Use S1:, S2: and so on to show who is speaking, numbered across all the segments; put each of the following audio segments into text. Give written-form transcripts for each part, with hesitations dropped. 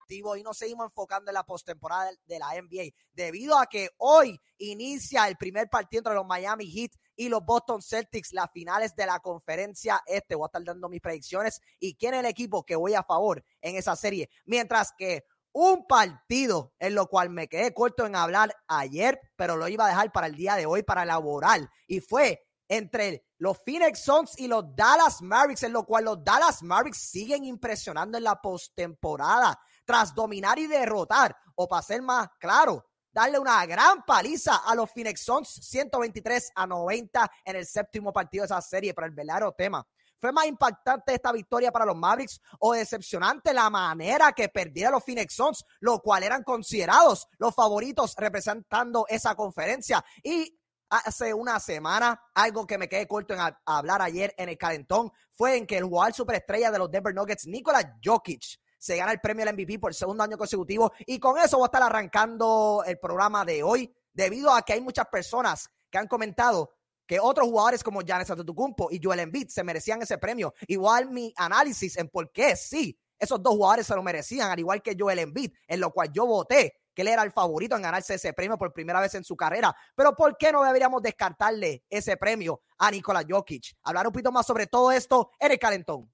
S1: deportivo y nos seguimos enfocando en la postemporada de la NBA debido a que hoy inicia el primer partido entre los Miami Heat y los Boston Celtics, las finales de la conferencia este. Voy a estar dando mis predicciones y quién es el equipo que voy a favor en esa serie, mientras que un partido en lo cual me quedé corto en hablar ayer, pero lo iba a dejar para el día de hoy para elaborar, y fue entre los Phoenix Suns y los Dallas Mavericks, en lo cual los Dallas Mavericks siguen impresionando en la postemporada tras dominar y derrotar, o para ser más claro, darle una gran paliza a los Phoenix Suns 123-90 en el séptimo partido de esa serie. Pero el verdadero tema, ¿fue más impactante esta victoria para los Mavericks o decepcionante la manera que perdieron los Phoenix Suns, lo cual eran considerados los favoritos representando esa conferencia? Y hace una semana, algo que me quedé corto en hablar ayer en el calentón, fue en que el jugador superestrella de los Denver Nuggets, Nikola Jokic, se gana el premio al MVP por segundo año consecutivo. Y con eso voy a estar arrancando el programa de hoy, debido a que hay muchas personas que han comentado que otros jugadores como Giannis Antetokounmpo y Joel Embiid se merecían ese premio. Igual mi análisis en por qué sí, esos dos jugadores se lo merecían, al igual que Joel Embiid, en lo cual yo voté que él era el favorito en ganarse ese premio por primera vez en su carrera. Pero ¿por qué no deberíamos descartarle ese premio a Nikola Jokic? Hablar un poquito más sobre todo esto en el calentón.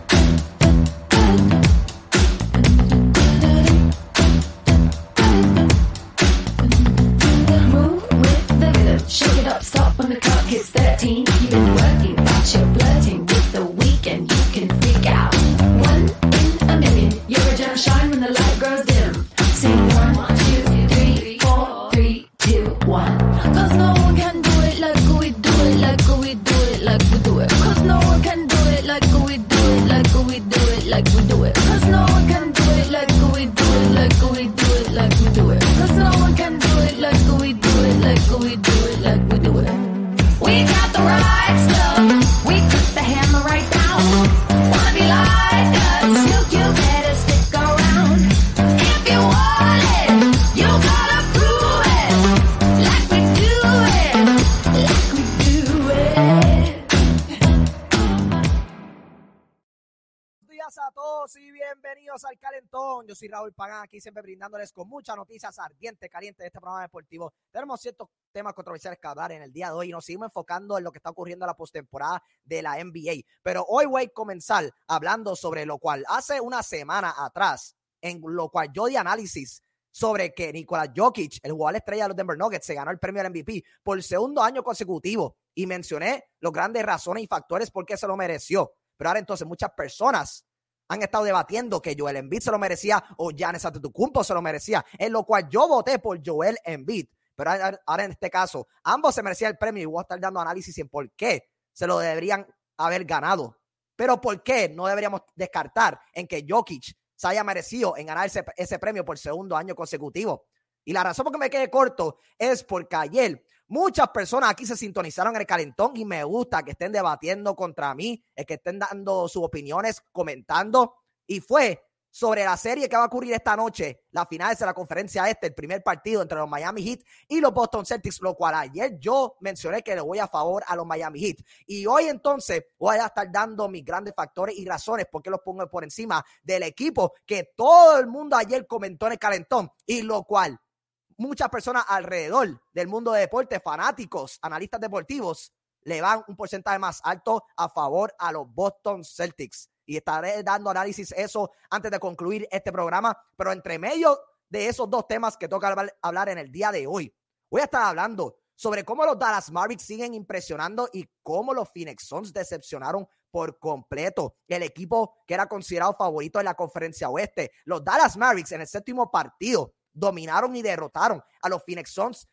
S2: Shake it up, stop when the clock hits 13. You've been working, but you're flirting with the weekend. You can freak out. 1 in a million. You're a gem, shine when the light grows dim. Sing 1, 2, 3, 4, 3, 2, 1. Cause no one can do it like we do it, like we do it, like we do it. Cause no one can do it like we do it, like we do it, like we do it. Cause no one can do it like we do it, like we do it, like we do it. Cause no one can do it like we do it, like we do it, like we do it. We got the right stuff. We put the hammer right down. Wanna be like us? You better stick around. If you want it, you gotta prove it. Like we do it, like we do it.
S1: Buenos días a todos y bienvenidos al calentón. Yo soy Raúl Pagán, aquí siempre brindándoles con muchas noticias ardientes, calientes de este programa deportivo. Tenemos ciertos temas controversiales que hablar en el día de hoy y nos seguimos enfocando en lo que está ocurriendo en la postemporada de la NBA. Pero hoy voy a comenzar hablando sobre lo cual hace una semana atrás, en lo cual yo di análisis sobre que Nikola Jokic, el jugador estrella de los Denver Nuggets, se ganó el premio al MVP por segundo año consecutivo y mencioné los grandes razones y factores por qué se lo mereció. Pero ahora entonces muchas personas han estado debatiendo que Joel Embiid se lo merecía o Giannis Antetokounmpo se lo merecía, en lo cual yo voté por Joel Embiid. Pero ahora en este caso, ambos se merecían el premio y voy a estar dando análisis en por qué se lo deberían haber ganado. Pero por qué no deberíamos descartar en que Jokic se haya merecido en ganar ese premio por segundo año consecutivo. Y la razón por que me quedé corto es porque ayer muchas personas aquí se sintonizaron en el calentón y me gusta que estén debatiendo contra mí, que estén dando sus opiniones, comentando, y fue sobre la serie que va a ocurrir esta noche, las finales de la conferencia este, el primer partido entre los Miami Heat y los Boston Celtics, lo cual ayer yo mencioné que le voy a favor a los Miami Heat. Y hoy entonces voy a estar dando mis grandes factores y razones por qué los pongo por encima del equipo que todo el mundo ayer comentó en el calentón, y lo cual muchas personas alrededor del mundo de deporte, fanáticos, analistas deportivos, le van un porcentaje más alto a favor a los Boston Celtics. Y estaré dando análisis eso antes de concluir este programa. Pero entre medio de esos dos temas que toca hablar en el día de hoy, voy a estar hablando sobre cómo los Dallas Mavericks siguen impresionando y cómo los Phoenix Suns decepcionaron por completo el equipo que era considerado favorito en la conferencia oeste. Los Dallas Mavericks en el séptimo partido dominaron y derrotaron a los Phoenix Suns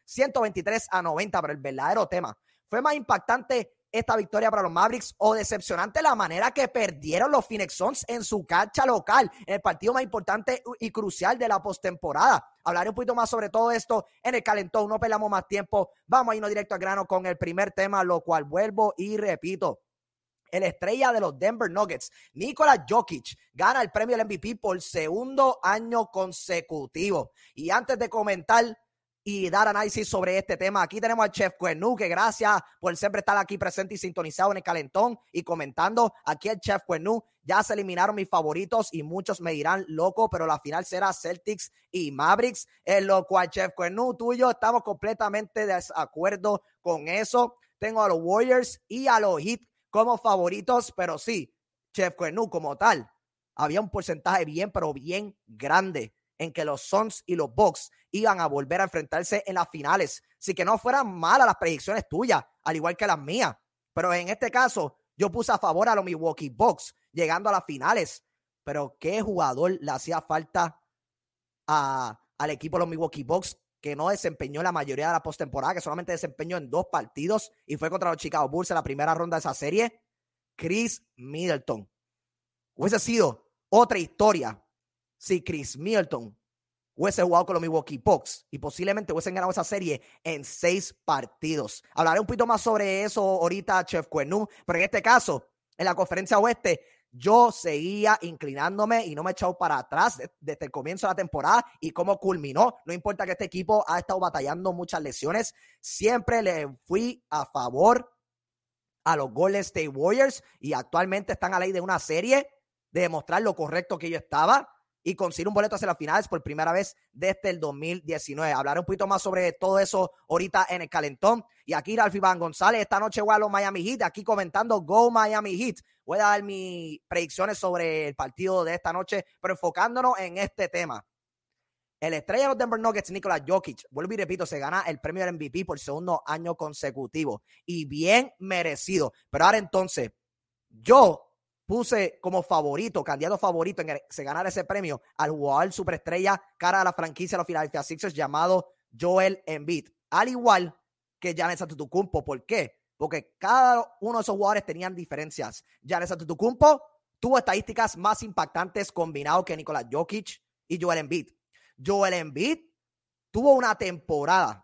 S1: 123-90, pero el verdadero tema, ¿fue más impactante esta victoria para los Mavericks o decepcionante la manera que perdieron los Phoenix Suns en su cancha local, en el partido más importante y crucial de la postemporada? Hablaré un poquito más sobre todo esto en el calentón, no perdamos más tiempo, vamos a irnos directo al grano con el primer tema, lo cual vuelvo y repito. El estrella de los Denver Nuggets, Nikola Jokic, gana el premio del MVP por segundo año consecutivo. Y antes de comentar y dar análisis sobre este tema. Aquí tenemos al Chef Cuernú, que gracias por siempre estar aquí presente y sintonizado en el calentón y comentando. Aquí el Chef Cuernú, ya se eliminaron mis favoritos y muchos me dirán loco, pero la final será Celtics y Mavericks, en lo cual Chef Cuernú, tú y yo estamos completamente de desacuerdo con eso. Tengo a los Warriors y a los Heat como favoritos, pero sí, Chef Cuernú como tal, había un porcentaje bien, pero bien grande en que los Suns y los Bucks iban a volver a enfrentarse en las finales. Así que no fueran malas las predicciones tuyas, al igual que las mías. Pero en este caso, yo puse a favor a los Milwaukee Bucks, llegando a las finales. Pero ¿qué jugador le hacía falta al equipo de los Milwaukee Bucks, que no desempeñó la mayoría de la postemporada, que solamente desempeñó en 2 partidos y fue contra los Chicago Bulls en la primera ronda de esa serie? Chris Middleton. Hubiese sido otra historia si Chris Middleton hubiese jugado con los Milwaukee Bucks y posiblemente hubiesen ganado esa serie en 6 partidos. Hablaré un poquito más sobre eso ahorita, Chef Cuernú, pero en este caso, en la conferencia oeste, yo seguía inclinándome y no me he echado para atrás desde el comienzo de la temporada y cómo culminó. No importa que este equipo ha estado batallando muchas lesiones, siempre le fui a favor a los Golden State Warriors y actualmente están a ley de una serie de demostrar lo correcto que yo estaba y conseguir un boleto hacia las finales por primera vez desde el 2019. Hablaré un poquito más sobre todo eso ahorita en el calentón. Y aquí Ralph Iván González, esta noche voy a los Miami Heat, aquí comentando Go Miami Heat. Voy a dar mis predicciones sobre el partido de esta noche, pero enfocándonos en este tema. El estrella de los Denver Nuggets, Nikola Jokic, vuelvo y repito, se gana el premio del MVP por segundo año consecutivo y bien merecido. Pero ahora entonces, yo puse como favorito, candidato favorito en que se ganara ese premio al jugador superestrella cara a la franquicia de los Philadelphia Sixers llamado Joel Embiid. Al igual que Giannis Antetokounmpo. ¿Por qué? Porque cada uno de esos jugadores tenían diferencias. Giannis Antetokounmpo tuvo estadísticas más impactantes combinados que Nikola Jokic y Joel Embiid. Joel Embiid tuvo una temporada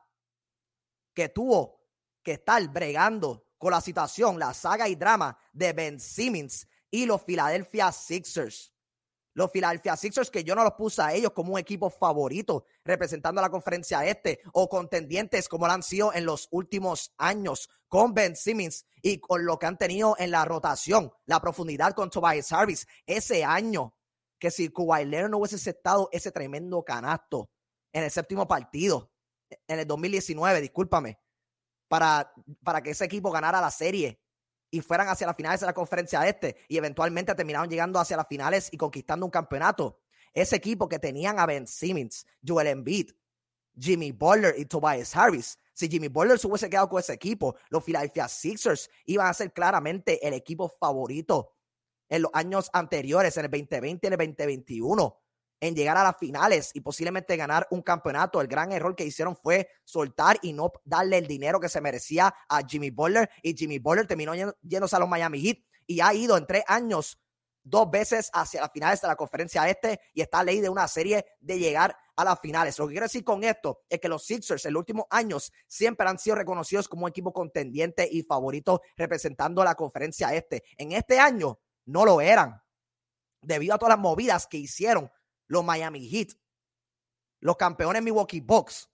S1: que tuvo que estar bregando con la situación, la saga y drama de Ben Simmons y los Philadelphia Sixers. Los Philadelphia Sixers, que yo no los puse a ellos como un equipo favorito representando a la conferencia este o contendientes como lo han sido en los últimos años con Ben Simmons y con lo que han tenido en la rotación, la profundidad con Tobias Harris. Ese año que si Kawhi Leonard no hubiese aceptado ese tremendo canasto en el 7º partido, en el 2019, discúlpame, para que ese equipo ganara la serie y fueran hacia las finales de la conferencia este y eventualmente terminaron llegando hacia las finales y conquistando un campeonato. Ese equipo que tenían a Ben Simmons, Joel Embiid, Jimmy Butler y Tobias Harris. Si Jimmy Butler se hubiese quedado con ese equipo, los Philadelphia Sixers iban a ser claramente el equipo favorito en los años anteriores, en el 2020 y en el 2021, en llegar a las finales y posiblemente ganar un campeonato. El gran error que hicieron fue soltar y no darle el dinero que se merecía a Jimmy Butler, y Jimmy Butler terminó yéndose a los Miami Heat y ha ido en 3 años 2 veces hacia las finales de la conferencia este y está a ley de una serie de llegar a las finales. Lo que quiero decir con esto es que los Sixers en los últimos años siempre han sido reconocidos como un equipo contendiente y favorito representando a la conferencia este. En este año no lo eran, debido a todas las movidas que hicieron los Miami Heat, los campeones Milwaukee Bucks,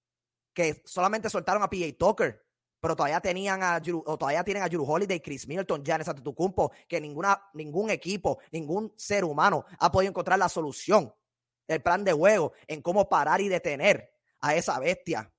S1: que solamente soltaron a PJ Tucker, pero todavía tienen a Jrue Holiday, Chris Middleton, Giannis Antetokounmpo, que ningún equipo, ningún ser humano ha podido encontrar la solución, el plan de juego en cómo parar y detener a esa bestia.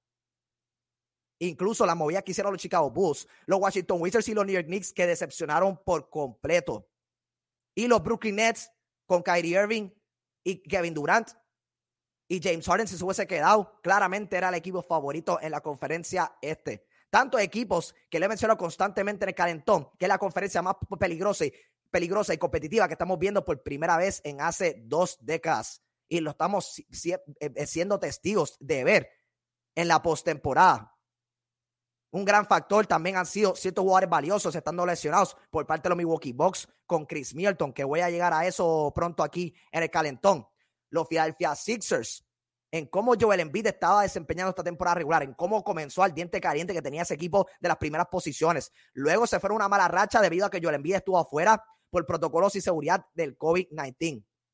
S1: Incluso la movida que hicieron los Chicago Bulls, los Washington Wizards y los New York Knicks, que decepcionaron por completo. Y los Brooklyn Nets con Kyrie Irving y Kevin Durant y James Harden, si se hubiese quedado, claramente era el equipo favorito en la conferencia este. Tantos equipos que le he mencionado constantemente en el calentón, que es la conferencia más peligrosa y competitiva que estamos viendo por primera vez en hace 2 décadas. Y lo estamos siendo testigos de ver en la postemporada. Un gran factor también han sido ciertos jugadores valiosos estando lesionados por parte de los Milwaukee Bucks con Chris Middleton, que voy a llegar a eso pronto aquí en el calentón. Los Philadelphia Sixers, en cómo Joel Embiid estaba desempeñando esta temporada regular, en cómo comenzó al diente caliente que tenía ese equipo de las primeras posiciones. Luego se fueron una mala racha debido a que Joel Embiid estuvo afuera por protocolos y seguridad del COVID-19.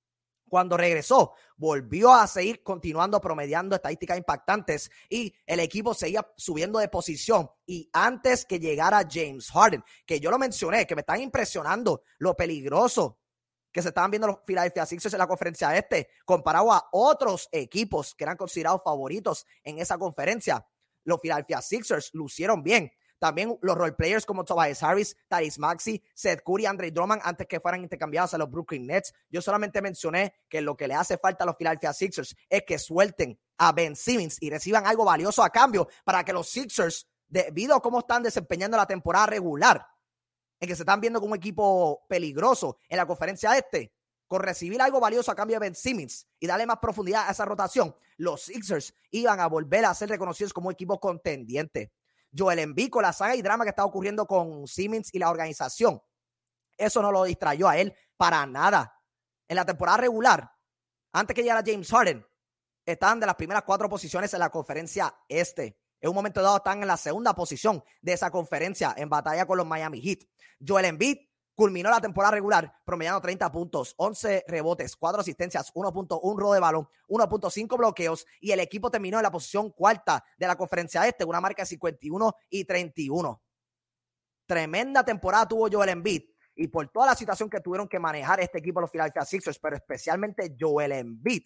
S1: Cuando regresó, volvió a seguir continuando promediando estadísticas impactantes y el equipo seguía subiendo de posición. Y antes que llegara James Harden, que yo lo mencioné, que me están impresionando lo peligroso que se estaban viendo los Philadelphia Sixers en la conferencia comparado a otros equipos que eran considerados favoritos en esa conferencia. Los Philadelphia Sixers lucieron bien. También los role players como Tobias Harris, Tyrese Maxey, Seth Curry, Andre Drummond, antes que fueran intercambiados a los Brooklyn Nets. Yo solamente mencioné que lo que le hace falta a los Philadelphia Sixers es que suelten a Ben Simmons y reciban algo valioso a cambio para que los Sixers, debido a cómo están desempeñando la temporada regular, en que se están viendo como un equipo peligroso en la conferencia con recibir algo valioso a cambio de Ben Simmons y darle más profundidad a esa rotación, los Sixers iban a volver a ser reconocidos como un equipo contendiente. Joel Embiid, con la saga y drama que está ocurriendo con Simmons y la organización, eso no lo distrayó a él para nada. En la temporada regular, antes que llegara James Harden, estaban de las primeras 4 posiciones en la conferencia En un momento dado están en la segunda posición de esa conferencia en batalla con los Miami Heat. Joel Embiid culminó la temporada regular promediando 30 puntos, 11 rebotes, 4 asistencias, 1.1 robo de balón, 1.5 bloqueos y el equipo terminó en la posición 4ª de la conferencia una marca de 51-31. Tremenda temporada tuvo Joel Embiid y por toda la situación que tuvieron que manejar este equipo los Philadelphia Sixers, pero especialmente Joel Embiid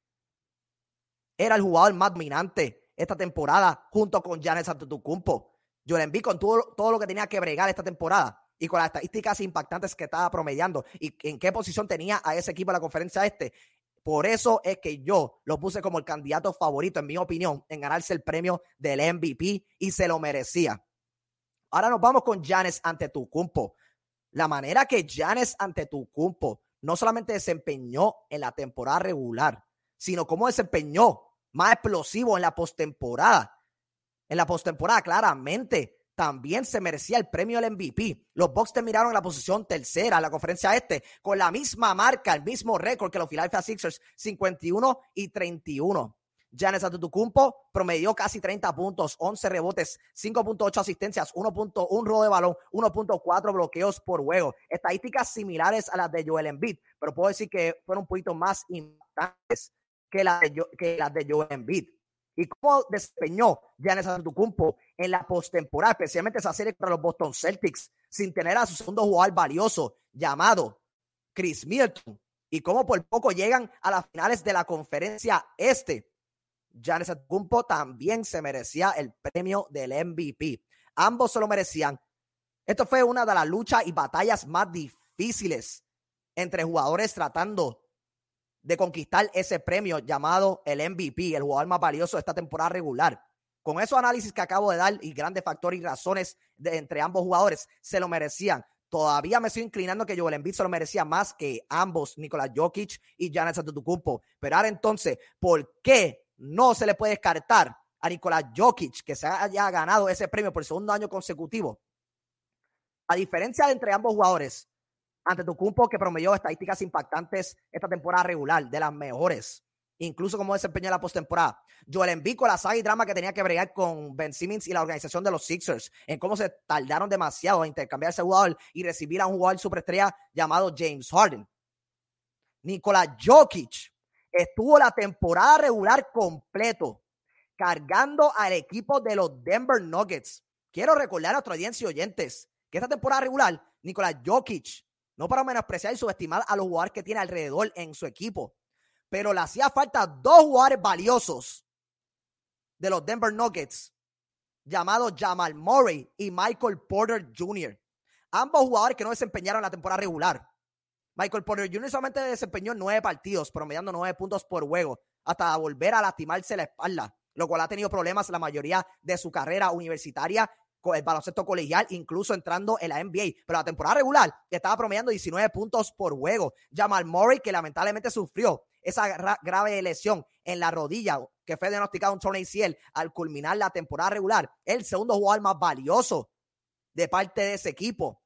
S1: era el jugador más dominante esta temporada junto con Giannis Antetokounmpo. Joel Embiid con todo lo que tenía que bregar esta temporada y con las estadísticas impactantes que estaba promediando y en qué posición tenía a ese equipo en la conferencia Por eso es que yo lo puse como el candidato favorito, en mi opinión, en ganarse el premio del MVP y se lo merecía. Ahora nos vamos con Giannis Antetokounmpo. La manera que Giannis Antetokounmpo no solamente desempeñó en la temporada regular, sino cómo desempeñó más explosivo en la postemporada. En la postemporada, claramente, también se merecía el premio del MVP. Los Bucks terminaron en la posición 3ª en la conferencia con la misma marca, el mismo récord que los Philadelphia Sixers, 51-31. Giannis Antetokounmpo promedió casi 30 puntos, 11 rebotes, 5.8 asistencias, 1.1 robo de balón, 1.4 bloqueos por juego. Estadísticas similares a las de Joel Embiid, pero puedo decir que fueron un poquito más impactantes que las de Joel Embiid. ¿Y cómo desempeñó Giannis Antetokounmpo en la postemporada, especialmente esa serie contra los Boston Celtics, sin tener a su segundo jugador valioso llamado Chris Middleton? Y cómo por poco llegan a las finales de la conferencia Giannis Antetokounmpo también se merecía el premio del MVP. Ambos se lo merecían. Esto fue una de las luchas y batallas más difíciles entre jugadores tratando de conquistar ese premio llamado el MVP, el jugador más valioso de esta temporada regular. Con esos análisis que acabo de dar y grandes factores y razones entre ambos jugadores, se lo merecían. Todavía me estoy inclinando que Joel Embiid se lo merecía más que ambos, Nikola Jokic y Giannis Antetokounmpo. Pero ahora entonces, ¿por qué no se le puede descartar a Nikola Jokic que se haya ganado ese premio por el segundo año consecutivo? A diferencia de entre ambos jugadores, Antetokounmpo, que promedió estadísticas impactantes esta temporada regular, de las mejores, incluso como desempeñó en la postemporada. Joel Embiid, con la saga y drama que tenía que bregar con Ben Simmons y la organización de los Sixers, en cómo se tardaron demasiado en intercambiar ese jugador y recibir a un jugador superestrella llamado James Harden. Nikola Jokic estuvo la temporada regular completo cargando al equipo de los Denver Nuggets. Quiero recordar a nuestra audiencia y oyentes que esta temporada regular, Nikola Jokic, no para menospreciar y subestimar a los jugadores que tiene alrededor en su equipo, pero le hacía falta 2 jugadores valiosos de los Denver Nuggets, llamados Jamal Murray y Michael Porter Jr. Ambos jugadores que no desempeñaron la temporada regular. Michael Porter Jr. solamente desempeñó 9 partidos, promediando 9 puntos por juego, hasta volver a lastimarse la espalda, lo cual ha tenido problemas la mayoría de su carrera universitaria, con el baloncesto colegial, incluso entrando en la NBA. Pero la temporada regular estaba promediando 19 puntos por juego. Jamal Murray, que lamentablemente sufrió esa grave lesión en la rodilla, que fue diagnosticado un torn ACL al culminar la temporada regular, el segundo jugador más valioso de parte de ese equipo.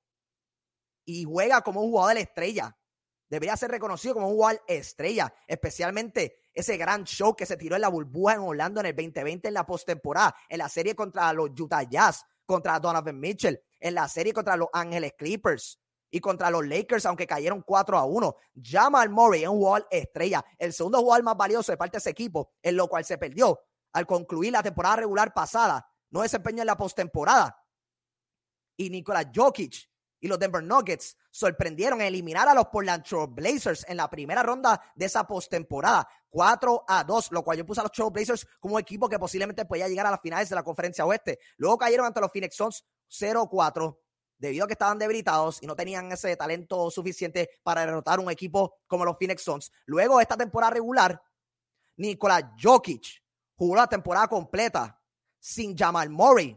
S1: Y juega como un jugador estrella. Debería ser reconocido como un jugador estrella, especialmente ese gran show que se tiró en la burbuja en Orlando en el 2020 en la postemporada, en la serie contra los Utah Jazz, contra Donovan Mitchell, en la serie contra los Ángeles Clippers Y contra los Lakers, aunque cayeron 4-1, Jamal Murray es un jugador estrella, el segundo jugador más valioso de parte de ese equipo, en lo cual se perdió al concluir la temporada regular pasada, no desempeñó en la postemporada. Y Nikola Jokic y los Denver Nuggets sorprendieron en eliminar a los Portland Trail Blazers en la primera ronda de esa postemporada, 4-2, lo cual yo puse a los Trail Blazers como un equipo que posiblemente podía llegar a las finales de la Conferencia Oeste. Luego cayeron ante los Phoenix Suns 0-4, debido a que estaban debilitados y no tenían ese talento suficiente para derrotar un equipo como los Phoenix Suns. Luego, esta temporada regular, Nikola Jokic jugó la temporada completa sin Jamal Murray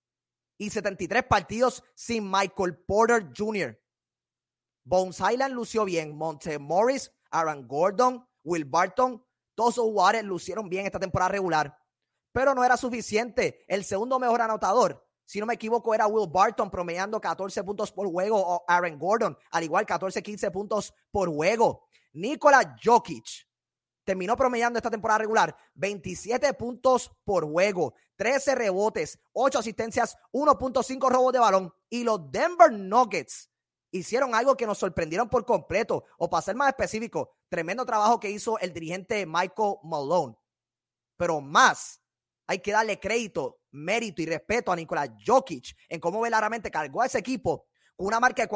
S1: y 73 partidos sin Michael Porter Jr. Bones Highland lució bien. Monte Morris, Aaron Gordon, Will Barton, todos esos jugadores lucieron bien esta temporada regular. Pero no era suficiente. El segundo mejor anotador, si no me equivoco, era Will Barton, promediando 14 puntos por juego, o Aaron Gordon, al igual 14-15 puntos por juego. Nikola Jokic terminó promediando esta temporada regular 27 puntos por juego, 13 rebotes, 8 asistencias, 1.5 robos de balón. Y los Denver Nuggets hicieron algo que nos sorprendieron por completo, o para ser más específico, tremendo trabajo que hizo el dirigente Michael Malone. Pero más, hay que darle crédito, mérito y respeto a Nikola Jokic en cómo verdaderamente cargó a ese equipo con una marca de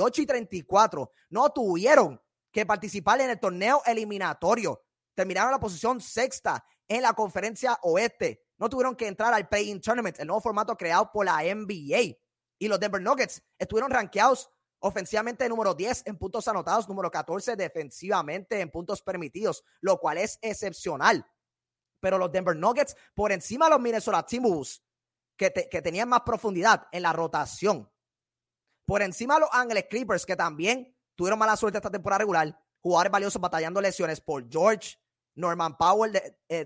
S1: 48-34. No tuvieron que participar en el torneo eliminatorio. Terminaron en la posición sexta en la Conferencia Oeste. No tuvieron que entrar al Play-In Tournament, el nuevo formato creado por la NBA. Y los Denver Nuggets estuvieron rankeados ofensivamente número 10 en puntos anotados, número 14 defensivamente en puntos permitidos, lo cual es excepcional. Pero los Denver Nuggets, por encima de los Minnesota Timberwolves, que tenían más profundidad en la rotación, por encima de los Ángeles Clippers, que también tuvieron mala suerte esta temporada regular, jugadores valiosos batallando lesiones por George, Norman Powell,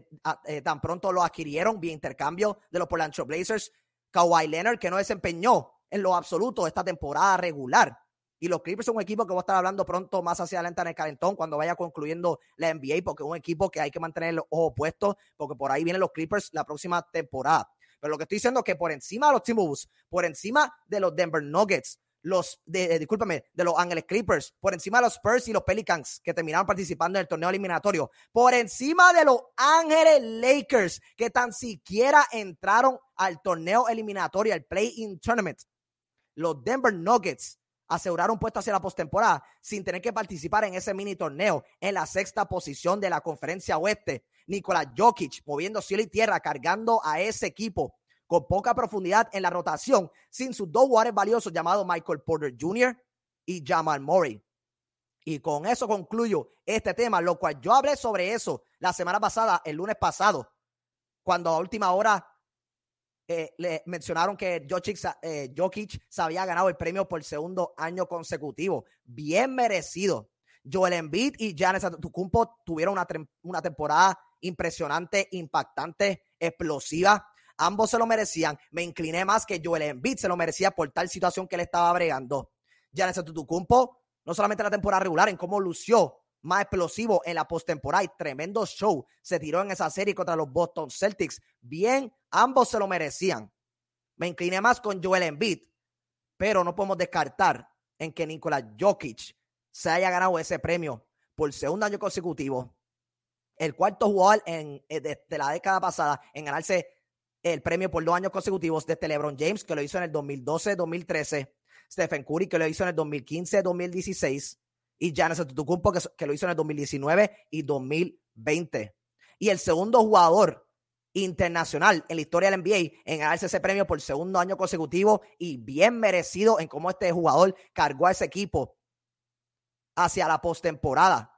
S1: tan pronto lo adquirieron vía intercambio de los Portland Trail Blazers, Kawhi Leonard, que no desempeñó en lo absoluto esta temporada regular. Y los Clippers son un equipo que voy a estar hablando pronto más hacia adelante en el calentón cuando vaya concluyendo la NBA, porque es un equipo que hay que mantener los ojos puestos, porque por ahí vienen los Clippers la próxima temporada. Pero lo que estoy diciendo es que por encima de los Timberwolves, por encima de los Denver Nuggets, de los Ángeles Clippers, por encima de los Spurs y los Pelicans, que terminaron participando en el torneo eliminatorio, por encima de los Ángeles Lakers, que tan siquiera entraron al torneo eliminatorio, al Play-In Tournament, los Denver Nuggets aseguraron un puesto hacia la postemporada sin tener que participar en ese mini torneo en la sexta posición de la Conferencia Oeste. Nikola Jokic moviendo cielo y tierra, cargando a ese equipo con poca profundidad en la rotación, sin sus dos jugadores valiosos llamados Michael Porter Jr. y Jamal Murray. Y con eso concluyo este tema, lo cual yo hablé sobre eso la semana pasada, el lunes pasado, cuando a última hora le mencionaron que Jokic se había ganado el premio por segundo año consecutivo. Bien merecido. Joel Embiid y Giannis Antetokounmpo tuvieron una temporada impresionante, impactante, explosiva. Ambos se lo merecían. Me incliné más que Joel Embiid se lo merecía por tal situación que él estaba bregando. Giannis Antetokounmpo, no solamente en la temporada regular, en cómo lució más explosivo en la postemporada y tremendo show se tiró en esa serie contra los Boston Celtics. Bien, ambos se lo merecían. Me incliné más con Joel Embiid, pero no podemos descartar en que Nikola Jokic se haya ganado ese premio por segundo año consecutivo. El cuarto jugador de la década pasada en ganarse el premio por 2 años consecutivos, desde LeBron James, que lo hizo en el 2012-2013, Stephen Curry, que lo hizo en el 2015-2016, y Giannis Antetokounmpo, que lo hizo en el 2019 y 2020. Y el segundo jugador internacional en la historia del NBA en ganarse ese premio por segundo año consecutivo, y bien merecido en cómo este jugador cargó a ese equipo hacia la postemporada.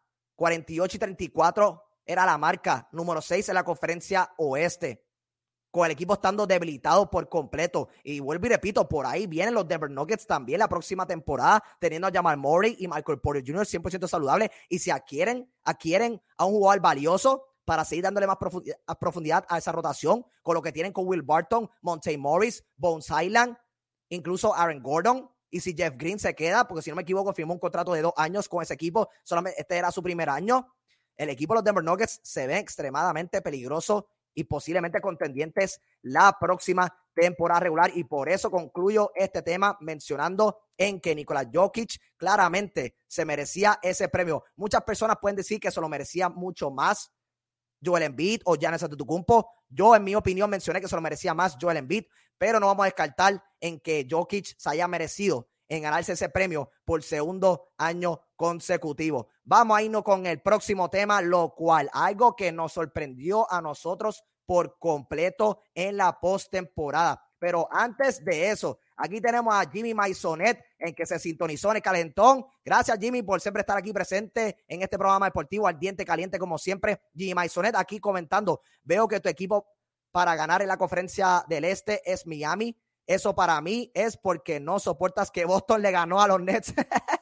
S1: 48-34 era la marca, número 6 en la Conferencia Oeste, con el equipo estando debilitado por completo. Y vuelvo y repito, por ahí vienen los Denver Nuggets también la próxima temporada, teniendo a Jamal Murray y Michael Porter Jr. 100% saludable. Y si adquieren a un jugador valioso para seguir dándole más profundidad a esa rotación, con lo que tienen con Will Barton, Monte Morris, Bones Highland, incluso Aaron Gordon. Y si Jeff Green se queda, porque si no me equivoco, firmó un contrato de 2 años con ese equipo, solamente este era su primer año. El equipo de los Denver Nuggets se ve extremadamente peligroso y posiblemente contendientes la próxima temporada regular, y por eso concluyo este tema mencionando en que Nikola Jokic claramente se merecía ese premio. Muchas personas pueden decir que se lo merecía mucho más Joel Embiid o Giannis Antetokounmpo. Yo, en mi opinión, mencioné que se lo merecía más Joel Embiid, pero no vamos a descartar en que Jokic se haya merecido en ganarse ese premio por segundo año consecutivo. Vamos a irnos con el próximo tema, lo cual, algo que nos sorprendió a nosotros por completo en la postemporada. Pero antes de eso, aquí tenemos a Jimmy Maisonet, en que se sintonizó en el calentón. Gracias, Jimmy, por siempre estar aquí presente en este programa deportivo ardiente, caliente, como siempre. Jimmy Maisonet aquí comentando. Veo que tu equipo para ganar en la conferencia del Este es Miami. Eso para mí es porque no soportas que Boston le ganó a los Nets.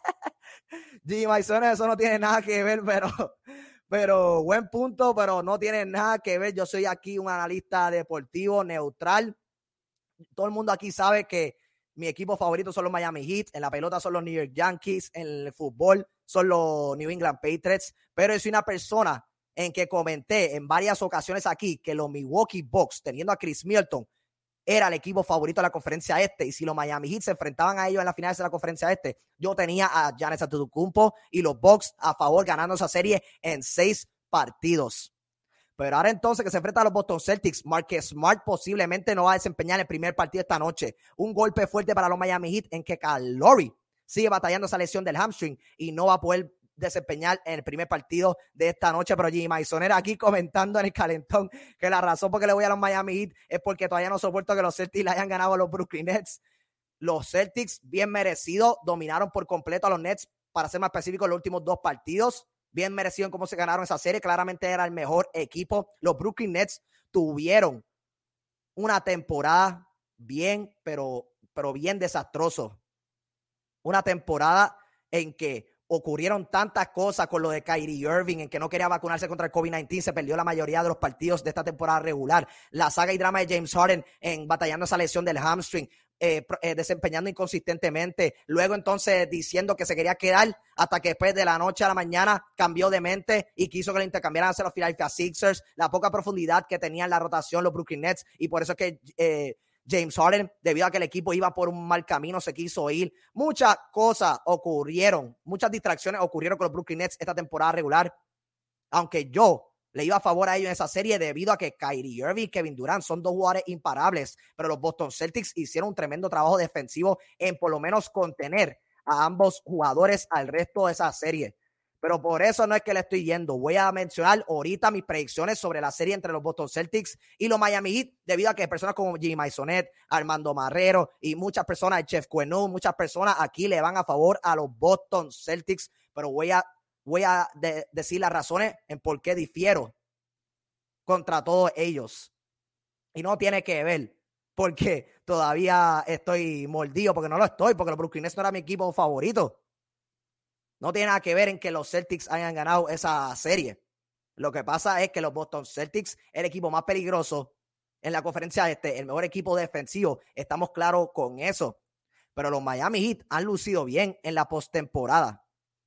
S1: Jimmy Maisonet, eso no tiene nada que ver, pero buen punto, pero no tiene nada que ver. Yo soy aquí un analista deportivo neutral. Todo el mundo aquí sabe que mi equipo favorito son los Miami Heat, en la pelota son los New York Yankees, en el fútbol son los New England Patriots, pero yo soy una persona en que comenté en varias ocasiones aquí que los Milwaukee Bucks, teniendo a Chris Middleton, era el equipo favorito de la conferencia este, y si los Miami Heat se enfrentaban a ellos en las finales de la conferencia este, yo tenía a Giannis Antetokounmpo y los Bucks a favor ganando esa serie en 6 partidos. Pero ahora entonces que se enfrenta a los Boston Celtics, Marcus Smart posiblemente no va a desempeñar el primer partido esta noche. Un golpe fuerte para los Miami Heat en que Kyle Lowry sigue batallando esa lesión del hamstring y no va a poder desempeñar en el primer partido de esta noche. Pero Jimmy Maisonera aquí comentando en el calentón que la razón por que le voy a los Miami Heat es porque todavía no soporto que los Celtics le hayan ganado a los Brooklyn Nets. Los Celtics, bien merecido, dominaron por completo a los Nets, para ser más específico, en los últimos 2 partidos. Bien merecido en cómo se ganaron esa serie. Claramente era el mejor equipo. Los Brooklyn Nets tuvieron una temporada bien, pero bien desastroso. Una temporada en que ocurrieron tantas cosas con lo de Kyrie Irving, en que no quería vacunarse contra el COVID-19, se perdió la mayoría de los partidos de esta temporada regular. La saga y drama de James Harden en batallando esa lesión del hamstring, desempeñando inconsistentemente, luego entonces diciendo que se quería quedar, hasta que después de la noche a la mañana cambió de mente y quiso que le intercambiaran hacia los Philadelphia Sixers, la poca profundidad que tenía en la rotación los Brooklyn Nets, y por eso es que James Harden, debido a que el equipo iba por un mal camino, se quiso ir. Muchas cosas ocurrieron, muchas distracciones ocurrieron con los Brooklyn Nets esta temporada regular, aunque yo le iba a favor a ellos en esa serie debido a que Kyrie Irving y Kevin Durant son 2 jugadores imparables, pero los Boston Celtics hicieron un tremendo trabajo defensivo en por lo menos contener a ambos jugadores al resto de esa serie. Pero por eso no es que le estoy yendo. Voy a mencionar ahorita mis predicciones sobre la serie entre los Boston Celtics y los Miami Heat, debido a que personas como Jimmy Maisonet, Armando Marrero y muchas personas, el Chef Cuenú, muchas personas aquí le van a favor a los Boston Celtics, pero voy a decir las razones en por qué difiero contra todos ellos. Y no tiene que ver porque todavía estoy mordido, porque no lo estoy, porque los Brooklyn Nets no era mi equipo favorito. No tiene nada que ver en que los Celtics hayan ganado esa serie. Lo que pasa es que los Boston Celtics, el equipo más peligroso en la conferencia este, el mejor equipo defensivo, estamos claros con eso. Pero los Miami Heat han lucido bien en la postemporada.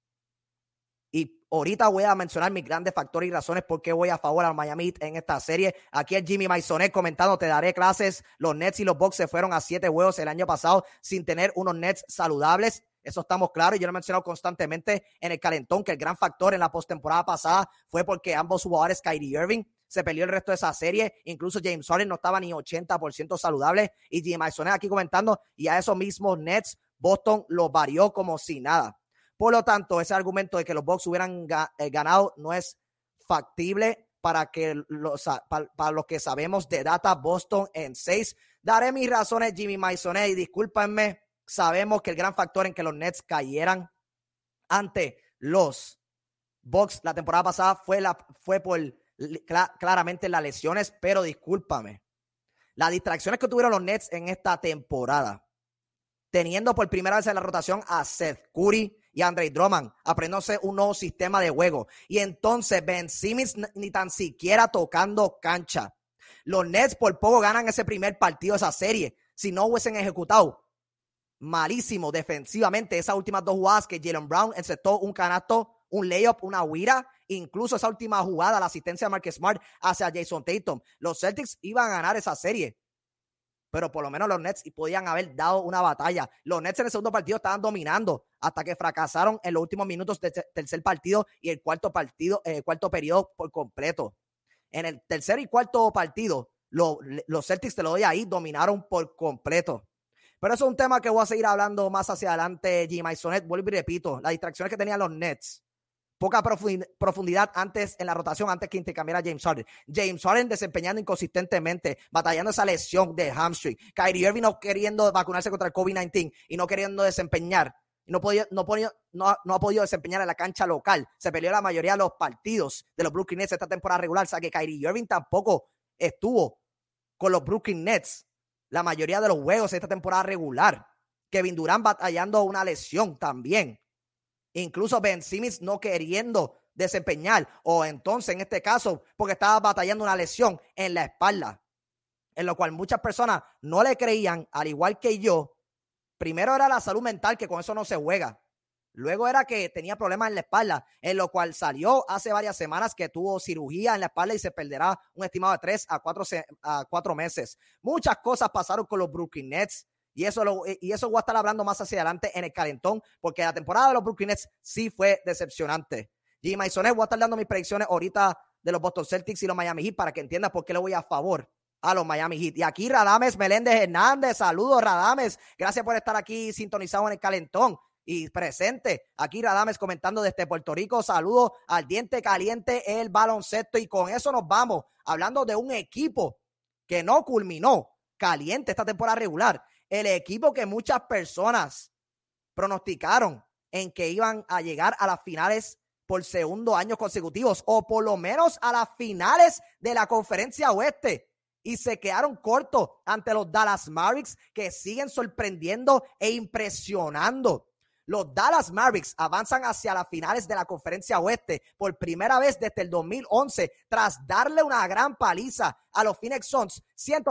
S1: Y ahorita voy a mencionar mis grandes factores y razones por qué voy a favor al Miami Heat en esta serie. Aquí es Jimmy Maisonet comentando, te daré clases. Los Nets y los Bucks se fueron a 7 juegos el año pasado sin tener unos Nets saludables. Eso estamos claros, y yo lo he mencionado constantemente en el calentón, que el gran factor en la postemporada pasada fue porque ambos jugadores, Kyrie Irving, se perdió el resto de esa serie. Incluso James Harden no estaba ni 80% saludable. Y Jimmy Maisonet aquí comentando, y a esos mismos Nets, Boston los varió como si nada. Por lo tanto, ese argumento de que los Bucks hubieran ganado no es factible para los que sabemos de data. Boston en 6. Daré mis razones, Jimmy Maisonet, y discúlpenme. Sabemos que el gran factor en que los Nets cayeran ante los Bucks la temporada pasada fue por claramente las lesiones, pero discúlpame. Las distracciones que tuvieron los Nets en esta temporada, teniendo por primera vez en la rotación a Seth Curry y Andre Drummond, aprendiéndose un nuevo sistema de juego, y entonces Ben Simmons ni tan siquiera tocando cancha. Los Nets por poco ganan ese primer partido de esa serie si no hubiesen ejecutado malísimo defensivamente esas últimas 2 jugadas que Jaylen Brown encestó un canasto, un layup, una huira, incluso esa última jugada, la asistencia de Marcus Smart hacia Jason Tatum. Los Celtics iban a ganar esa serie. pero por lo menos los Nets podían haber dado una batalla. Los Nets en el segundo partido estaban dominando hasta que fracasaron en los últimos minutos del tercer partido y el cuarto periodo por completo. En el tercer y cuarto partido, los Celtics, te lo doy ahí, dominaron por completo. Pero eso es un tema que voy a seguir hablando más hacia adelante. G. Sonet, vuelvo y repito, las distracciones que tenían los Nets, poca profundidad antes en la rotación, antes que intercambiara James Harden. James Harden desempeñando inconsistentemente, batallando esa lesión de hamstring. Kyrie Irving no queriendo vacunarse contra el COVID-19 y no queriendo desempeñar. No ha podido desempeñar en la cancha local. Se peleó la mayoría de los partidos de los Brooklyn Nets esta temporada regular. O sea que Kyrie Irving tampoco estuvo con los Brooklyn Nets la mayoría de los juegos de esta temporada regular. Kevin Durant batallando una lesión también. Incluso Ben Simmons no queriendo desempeñar, o entonces en este caso porque estaba batallando una lesión en la espalda, en lo cual muchas personas no le creían, al igual que yo. Primero era la salud mental, que con eso no se juega. Luego era que tenía problemas en la espalda, en lo cual salió hace varias semanas que tuvo cirugía en la espalda y se perderá un estimado de 3 a 4 meses. Muchas cosas pasaron con los Brooklyn Nets y eso voy a estar hablando más hacia adelante en el calentón, porque la temporada de los Brooklyn Nets sí fue decepcionante. G. Maisonet, voy a estar dando mis predicciones ahorita de los Boston Celtics y los Miami Heat para que entiendas por qué le voy a favor a los Miami Heat. Y aquí Radames Meléndez Hernández, saludos Radames, gracias por estar aquí sintonizado en el calentón y presente. Aquí Radames comentando desde Puerto Rico, saludos al diente caliente el baloncesto, y con eso nos vamos, hablando de un equipo que no culminó caliente esta temporada regular, el equipo que muchas personas pronosticaron en que iban a llegar a las finales por segundo año consecutivos, o por lo menos a las finales de la Conferencia Oeste, y se quedaron cortos ante los Dallas Mavericks, que siguen sorprendiendo e impresionando. Los Dallas Mavericks avanzan hacia las finales de la Conferencia Oeste por primera vez desde el 2011, tras darle una gran paliza a los Phoenix Suns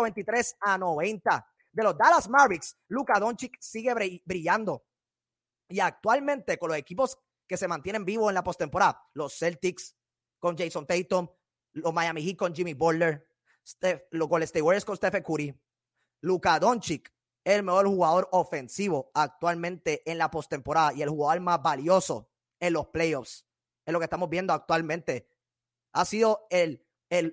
S1: 123-90. De los Dallas Mavericks, Luka Doncic sigue brillando. Y actualmente con los equipos que se mantienen vivos en la postemporada, los Celtics con Jason Tatum, los Miami Heat con Jimmy Butler, los Golden State Warriors con Stephen Curry, Luka Doncic, el mejor jugador ofensivo actualmente en la postemporada y el jugador más valioso en los playoffs. Es lo que estamos viendo actualmente. Ha sido el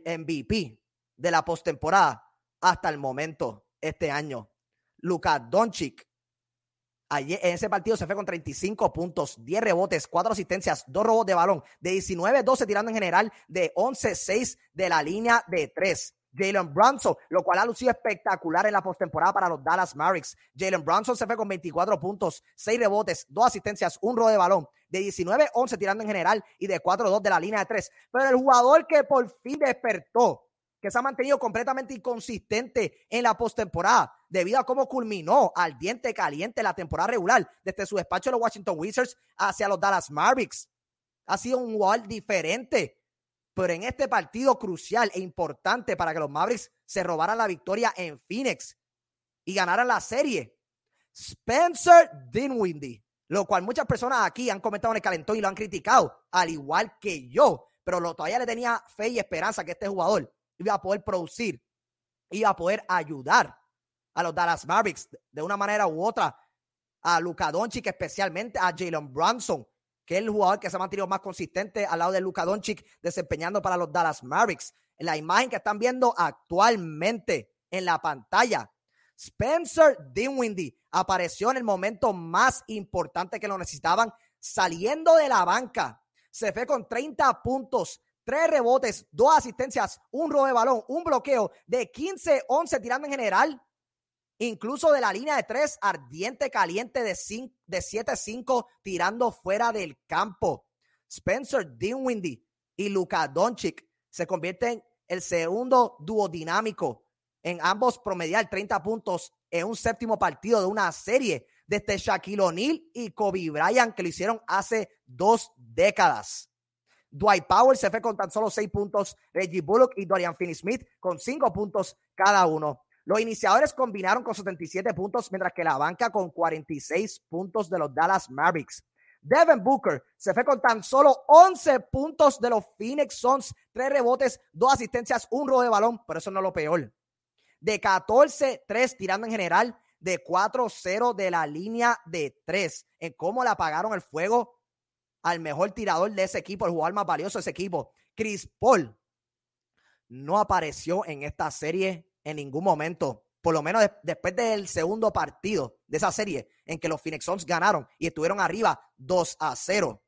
S1: MVP de la postemporada hasta el momento este año. Luka Doncic, ayer en ese partido se fue con 35 puntos, 10 rebotes, 4 asistencias, 2 robos de balón, de 19-12 tirando en general, de 11-6 de la línea de 3. Jalen Brunson, lo cual ha lucido espectacular en la postemporada para los Dallas Mavericks. Jalen Brunson se fue con 24 puntos, 6 rebotes, 2 asistencias, 1 robo de balón, de 19-11 tirando en general y de 4-2 de la línea de 3. Pero el jugador que por fin despertó, que se ha mantenido completamente inconsistente en la postemporada debido a cómo culminó al diente caliente la temporada regular desde su despacho de los Washington Wizards hacia los Dallas Mavericks, ha sido un jugador diferente. Pero en este partido crucial e importante para que los Mavericks se robaran la victoria en Phoenix y ganaran la serie, Spencer Dinwiddie, lo cual muchas personas aquí han comentado en el calentón y lo han criticado, al igual que yo, pero todavía le tenía fe y esperanza que este jugador iba a poder producir, iba a poder ayudar a los Dallas Mavericks de una manera u otra, a Luka Doncic, especialmente a Jalen Brunson, que es el jugador que se ha mantenido más consistente al lado de Luka Doncic desempeñando para los Dallas Mavericks. En la imagen que están viendo actualmente en la pantalla, Spencer Dinwiddie apareció en el momento más importante que lo necesitaban, saliendo de la banca. Se fue con 30 puntos, 3 rebotes, 2 asistencias, 1 robo de balón, un bloqueo, de 15-11 tirando en general. Incluso de la línea de 3, ardiente caliente de 7-5 tirando fuera del campo. Spencer Dinwiddie y Luka Doncic se convierten en el segundo dúo dinámico en ambos promediar 30 puntos en un séptimo partido de una serie desde Shaquille O'Neal y Kobe Bryant, que lo hicieron hace 2 décadas. Dwight Powell se fue con tan solo 6 puntos, Reggie Bullock y Dorian Finney-Smith con 5 puntos cada uno. Los iniciadores combinaron con 77 puntos, mientras que la banca con 46 puntos de los Dallas Mavericks. Devin Booker se fue con tan solo 11 puntos de los Phoenix Suns, 3 rebotes, 2 asistencias, 1 robo de balón, pero eso no es lo peor. de 14-3 tirando en general, de 4-0 de la línea de 3. En cómo le apagaron el fuego al mejor tirador de ese equipo, el jugador más valioso de ese equipo. Chris Paul no apareció en esta serie en ningún momento, por lo menos después del segundo partido de esa serie en que los Phoenix Suns ganaron y estuvieron arriba 2-0.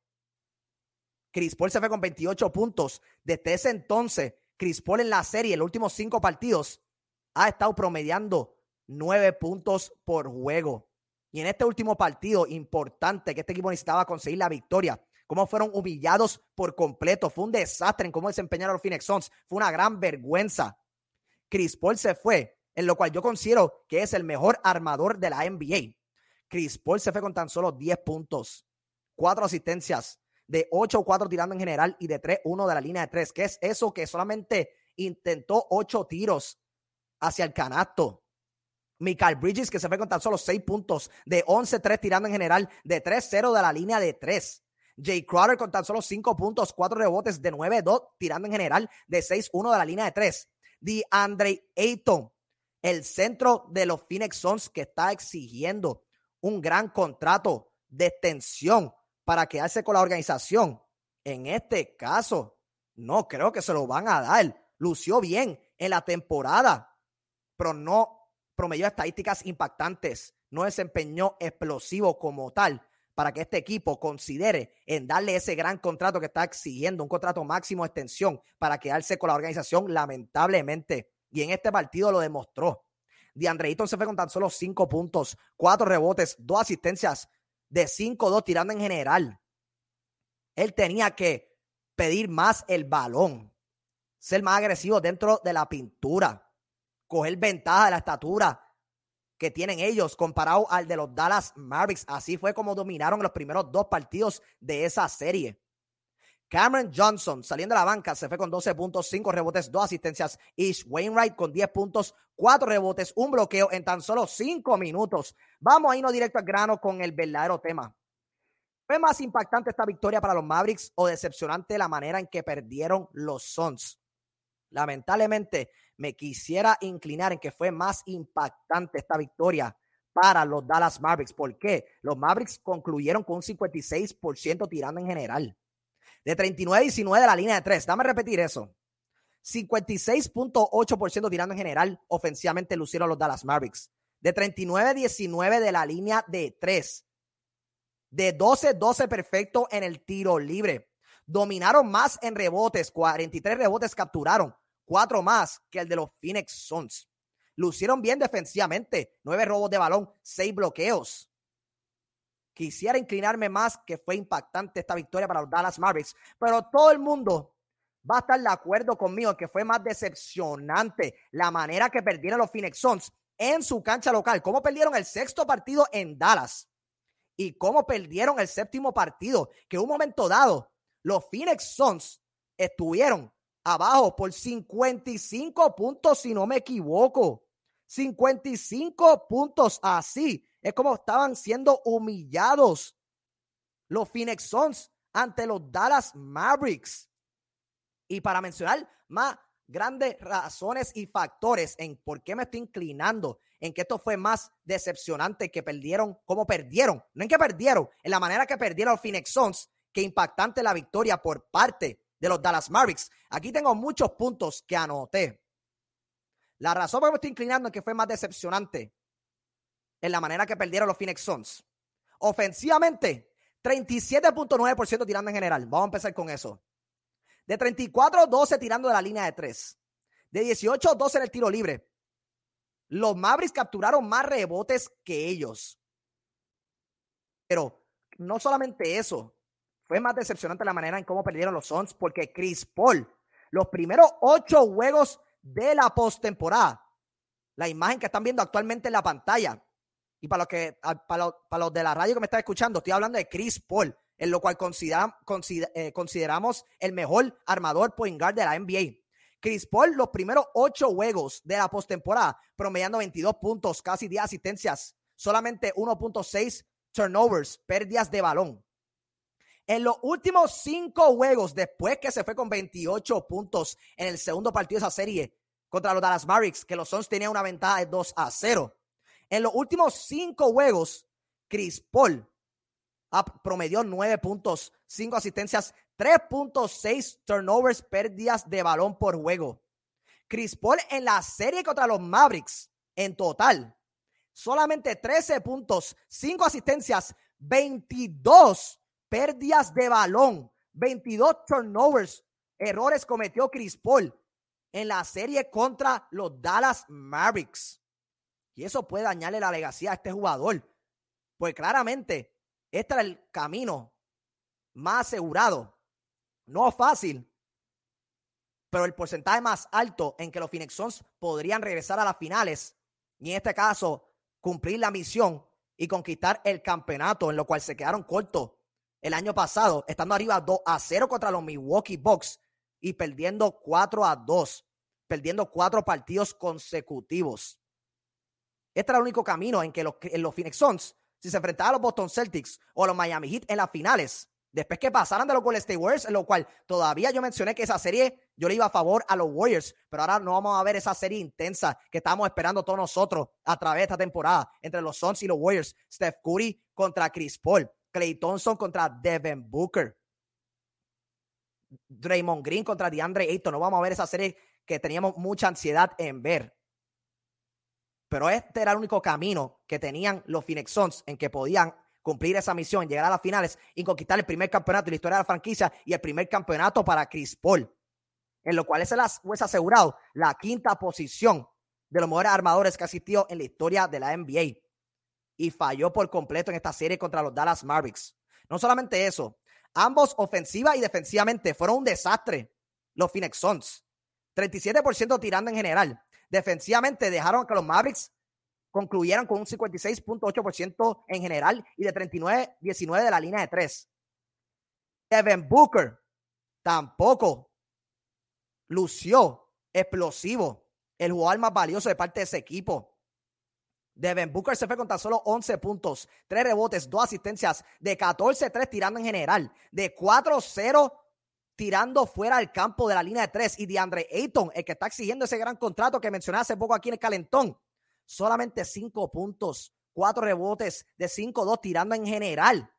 S1: Chris Paul se fue con 28 puntos. Desde ese entonces, Chris Paul en la serie, en los últimos 5 partidos, ha estado promediando 9 puntos por juego. Y en este último partido importante que este equipo necesitaba conseguir la victoria, cómo fueron humillados por completo. Fue un desastre en cómo desempeñaron los Phoenix Suns. Fue una gran vergüenza. Chris Paul se fue, en lo cual yo considero que es el mejor armador de la NBA. Chris Paul se fue con tan solo 10 puntos, 4 asistencias, de 8-4 tirando en general y de 3-1 de la línea de 3. ¿Qué es eso? Que solamente intentó 8 tiros hacia el canasto. Mikal Bridges, que se fue con tan solo 6 puntos, de 11-3 tirando en general, de 3-0 de la línea de 3. Jay Crowder con tan solo 5 puntos, 4 rebotes, de 9-2 tirando en general, de 6-1 de la línea de 3. DeAndre Ayton, el centro de los Phoenix Suns, que está exigiendo un gran contrato de extensión para quedarse con la organización. En este caso, no creo que se lo van a dar. Lució bien en la temporada, pero no promedió estadísticas impactantes. No desempeñó explosivo como tal para que este equipo considere en darle ese gran contrato que está exigiendo, un contrato máximo de extensión para quedarse con la organización, lamentablemente. Y en este partido lo demostró. DeAndre Ayton se fue con tan solo 5 puntos, 4 rebotes, 2 asistencias, de 5-2 tirando en general. Él tenía que pedir más el balón, ser más agresivo dentro de la pintura, coger ventaja de la estatura que tienen ellos comparado al de los Dallas Mavericks. Así fue como dominaron los primeros 2 partidos de esa serie. Cameron Johnson, saliendo de la banca, se fue con 12 puntos, 5 rebotes, 2 asistencias. Ish Wainwright con 10 puntos, 4 rebotes, un bloqueo en tan solo 5 minutos. Vamos a irnos directo al grano con el verdadero tema. ¿Fue más impactante esta victoria para los Mavericks o decepcionante la manera en que perdieron los Suns? Lamentablemente, me quisiera inclinar en que fue más impactante esta victoria para los Dallas Mavericks. ¿Por qué? Los Mavericks concluyeron con un 56% tirando en general. De 39-19 de la línea de 3. Dame repetir eso. 56.8% tirando en general. Ofensivamente lucieron los Dallas Mavericks. De 39-19 de la línea de 3. De 12-12 perfecto en el tiro libre. Dominaron más en rebotes. 43 rebotes capturaron. 4 más que el de los Phoenix Suns. Lucieron bien defensivamente. 9 robos de balón. 6 bloqueos. Quisiera inclinarme más que fue impactante esta victoria para los Dallas Mavericks, pero todo el mundo va a estar de acuerdo conmigo que fue más decepcionante la manera que perdieron los Phoenix Suns en su cancha local. Cómo perdieron el 6º partido en Dallas y cómo perdieron el 7º partido, que en un momento dado los Phoenix Suns estuvieron abajo por 55 puntos, si no me equivoco. 55 puntos, así es como estaban siendo humillados los Phoenix Suns ante los Dallas Mavericks. Y para mencionar más grandes razones y factores en por qué me estoy inclinando en que esto fue más decepcionante que perdieron, cómo perdieron, no en que perdieron, en la manera que perdieron los Phoenix Suns, que impactante la victoria por parte de los Dallas Mavericks. Aquí tengo muchos puntos que anoté. La razón por la que me estoy inclinando en que fue más decepcionante en la manera que perdieron los Phoenix Suns. Ofensivamente, 37.9% tirando en general. Vamos a empezar con eso. De 34-12 tirando de la línea de 3. De 18-12 en el tiro libre. Los Mavericks capturaron más rebotes que ellos. Pero no solamente eso. Fue más decepcionante la manera en cómo perdieron los Suns porque Chris Paul, los primeros 8 juegos de la postemporada, la imagen que están viendo actualmente en la pantalla, y para los de la radio que me están escuchando, estoy hablando de Chris Paul, en lo cual consideramos el mejor armador point guard de la NBA. Chris Paul, los primeros 8 juegos de la postemporada, promediando 22 puntos, casi 10 asistencias, solamente 1.6 turnovers, pérdidas de balón. En los últimos 5 juegos, después que se fue con 28 puntos en el segundo partido de esa serie, contra los Dallas Mavericks, que los Suns tenían una ventaja de 2-0. En los últimos 5 juegos, Chris Paul promedió 9 puntos, 5 asistencias, 3.6 turnovers, pérdidas de balón por juego. Chris Paul en la serie contra los Mavericks, en total, solamente 13 puntos, 5 asistencias, 22 pérdidas de balón, 22 turnovers, errores cometió Chris Paul en la serie contra los Dallas Mavericks. Y eso puede dañarle la legacía a este jugador. Pues claramente, este era el camino más asegurado. No fácil, pero el porcentaje más alto en que los Phoenix Suns podrían regresar a las finales. Y en este caso, cumplir la misión y conquistar el campeonato, en lo cual se quedaron cortos el año pasado, estando arriba 2-0 contra los Milwaukee Bucks y perdiendo 4-2, perdiendo 4 partidos consecutivos. Este era el único camino en que los Phoenix Suns, si se enfrentaban a los Boston Celtics o a los Miami Heat en las finales, después que pasaran de los Golden State Warriors, en lo cual todavía yo mencioné que esa serie yo le iba a favor a los Warriors, pero ahora no vamos a ver esa serie intensa que estábamos esperando todos nosotros a través de esta temporada entre los Suns y los Warriors. Steph Curry contra Chris Paul, Klay Thompson contra Devin Booker, Draymond Green contra DeAndre Ayton. No vamos a ver esa serie que teníamos mucha ansiedad en ver. Pero este era el único camino que tenían los Phoenix Suns en que podían cumplir esa misión, llegar a las finales y conquistar el primer campeonato de la historia de la franquicia y el primer campeonato para Chris Paul, en lo cual se les fue asegurado la 5ª posición de los mejores armadores que ha existido en la historia de la NBA. Y falló por completo en esta serie contra los Dallas Mavericks. No solamente eso, ambos ofensiva y defensivamente fueron un desastre los Phoenix Suns. 37% tirando en general. Defensivamente dejaron que los Mavericks concluyeran con un 56.8% en general y de 39-19 de la línea de 3. Devin Booker tampoco lució explosivo, el jugador más valioso de parte de ese equipo. Devin Booker se fue con tan solo 11 puntos, 3 rebotes, 2 asistencias, de 14-3 tirando en general, de 4-0 tirando fuera del campo de la línea de 3. Y DeAndre Ayton, el que está exigiendo ese gran contrato que mencioné hace poco aquí en el calentón, solamente 5 puntos, 4 rebotes, de 5-2 tirando en general.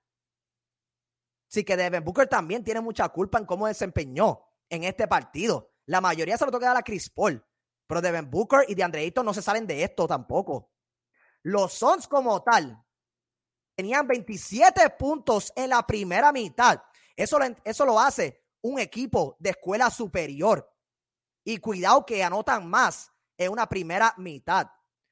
S1: Así que Devin Booker también tiene mucha culpa en cómo desempeñó en este partido. La mayoría se lo toca dar a Chris Paul, pero Devin Booker y DeAndre Ayton no se salen de esto tampoco. Los Suns como tal tenían 27 puntos en la primera mitad. Eso lo hace un equipo de escuela superior. Y cuidado que anotan más en una primera mitad.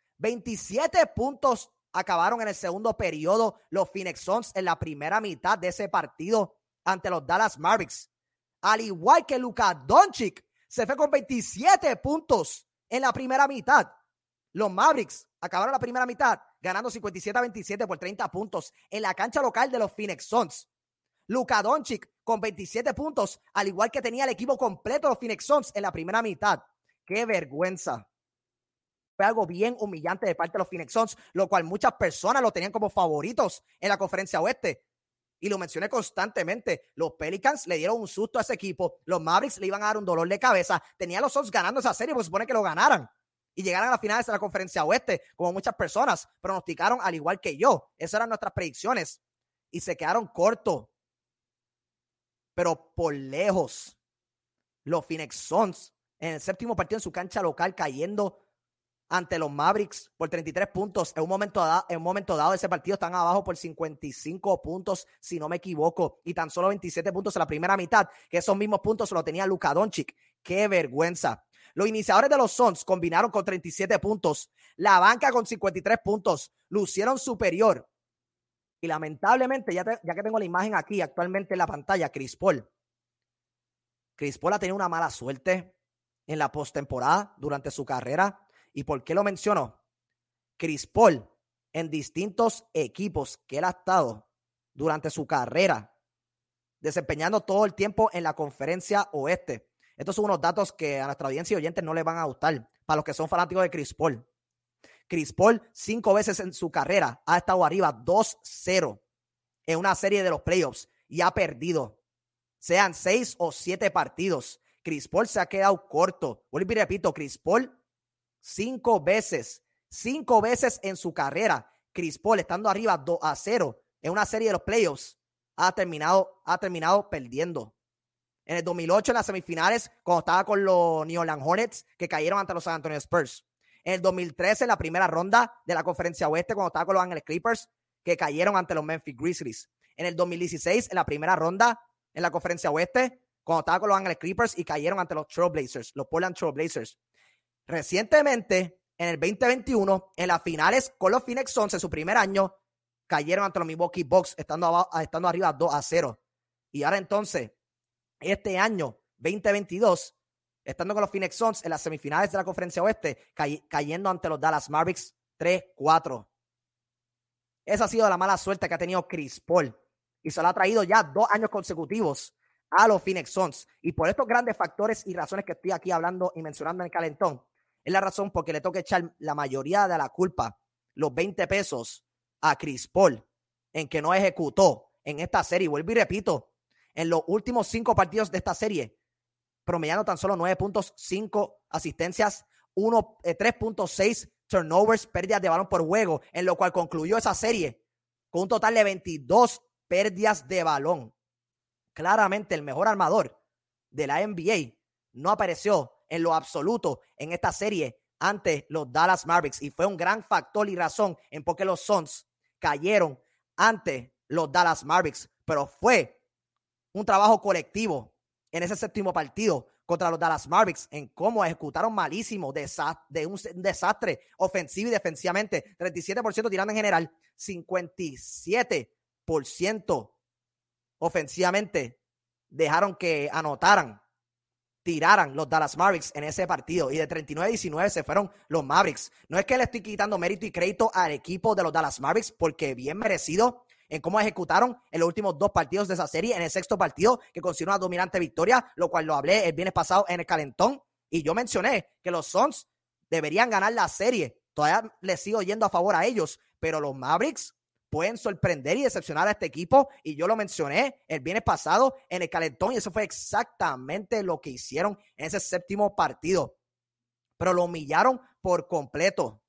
S1: 27 puntos acabaron en el segundo periodo los Phoenix Suns en la primera mitad de ese partido ante los Dallas Mavericks. Al igual que Luka Doncic se fue con 27 puntos en la primera mitad. Los Mavericks acabaron la primera mitad ganando 57-27 por 30 puntos en la cancha local de los Phoenix Suns. Luka Doncic con 27 puntos, al igual que tenía el equipo completo de los Phoenix Suns en la primera mitad. ¡Qué vergüenza! Fue algo bien humillante de parte de los Phoenix Suns, lo cual muchas personas lo tenían como favoritos en la conferencia oeste. Y lo mencioné constantemente. Los Pelicans le dieron un susto a ese equipo. Los Mavericks le iban a dar un dolor de cabeza. Tenían los Suns ganando esa serie, pues se supone que lo ganaran y llegaran a las finales de la conferencia oeste, como muchas personas pronosticaron al igual que yo. Esas eran nuestras predicciones. Y se quedaron cortos. Pero por lejos, los Phoenix Suns en el séptimo partido en su cancha local cayendo ante los Mavericks por 33 puntos. En un momento dado de ese partido están abajo por 55 puntos, si no me equivoco, y tan solo 27 puntos en la primera mitad, que esos mismos puntos lo tenía Luka Doncic. ¡Qué vergüenza! Los iniciadores de los Suns combinaron con 37 puntos, la banca con 53 puntos, lucieron superior. Y lamentablemente, ya que tengo la imagen aquí actualmente en la pantalla, Chris Paul ha tenido una mala suerte en la postemporada durante su carrera. ¿Y por qué lo menciono? Chris Paul, en distintos equipos que él ha estado durante su carrera, desempeñando todo el tiempo en la conferencia oeste. Estos son unos datos que a nuestra audiencia y oyentes no les van a gustar, para los que son fanáticos de Chris Paul. Chris Paul 5 veces en su carrera ha estado arriba 2-0 en una serie de los playoffs y ha perdido, sean 6 o 7 partidos, Chris Paul se ha quedado corto. Vuelvo y repito, Chris Paul 5 veces en su carrera. Chris Paul, estando arriba 2-0 en una serie de los playoffs, ha terminado perdiendo. En el 2008, en las semifinales, cuando estaba con los New Orleans Hornets, que cayeron ante los San Antonio Spurs. En el 2013, en la primera ronda de la Conferencia Oeste, cuando estaba con los Ángeles Clippers, que cayeron ante los Memphis Grizzlies. En el 2016, en la primera ronda en la Conferencia Oeste, cuando estaba con los Ángeles Clippers y cayeron ante los Portland Trail Blazers. Recientemente, en el 2021, en las finales con los Phoenix Suns, en su primer año, cayeron ante los Milwaukee Bucks, estando arriba 2-0. Y ahora entonces, este año, 2022, estando con los Phoenix Suns en las semifinales de la Conferencia Oeste, cayendo ante los Dallas Mavericks 3-4. Esa ha sido la mala suerte que ha tenido Chris Paul. Y se lo ha traído ya 2 años consecutivos a los Phoenix Suns. Y por estos grandes factores y razones que estoy aquí hablando y mencionando en el calentón, es la razón por que le toca echar la mayoría de la culpa, los 20 pesos, a Chris Paul, en que no ejecutó en esta serie. Vuelvo y repito, en los últimos 5 partidos de esta serie, promediando tan solo 9 puntos, 5 asistencias, 3.6 turnovers, pérdidas de balón por juego, en lo cual concluyó esa serie con un total de 22 pérdidas de balón. Claramente el mejor armador de la NBA no apareció en lo absoluto en esta serie ante los Dallas Mavericks, y fue un gran factor y razón en por qué los Suns cayeron ante los Dallas Mavericks. Pero fue un trabajo colectivo en ese séptimo partido contra los Dallas Mavericks, en cómo ejecutaron malísimo de un desastre ofensivo y defensivamente. 37% tirando en general, 57% ofensivamente dejaron que tiraran los Dallas Mavericks en ese partido, y de 39-19 se fueron los Mavericks. No es que le estoy quitando mérito y crédito al equipo de los Dallas Mavericks, porque bien merecido en cómo ejecutaron en los últimos 2 partidos de esa serie. En el sexto partido, que consiguió una dominante victoria, lo cual lo hablé el viernes pasado en el calentón, y yo mencioné que los Suns deberían ganar la serie. Todavía les sigo yendo a favor a ellos, pero los Mavericks pueden sorprender y decepcionar a este equipo, y yo lo mencioné el viernes pasado en el calentón, y eso fue exactamente lo que hicieron en ese séptimo partido. Pero lo humillaron por completo.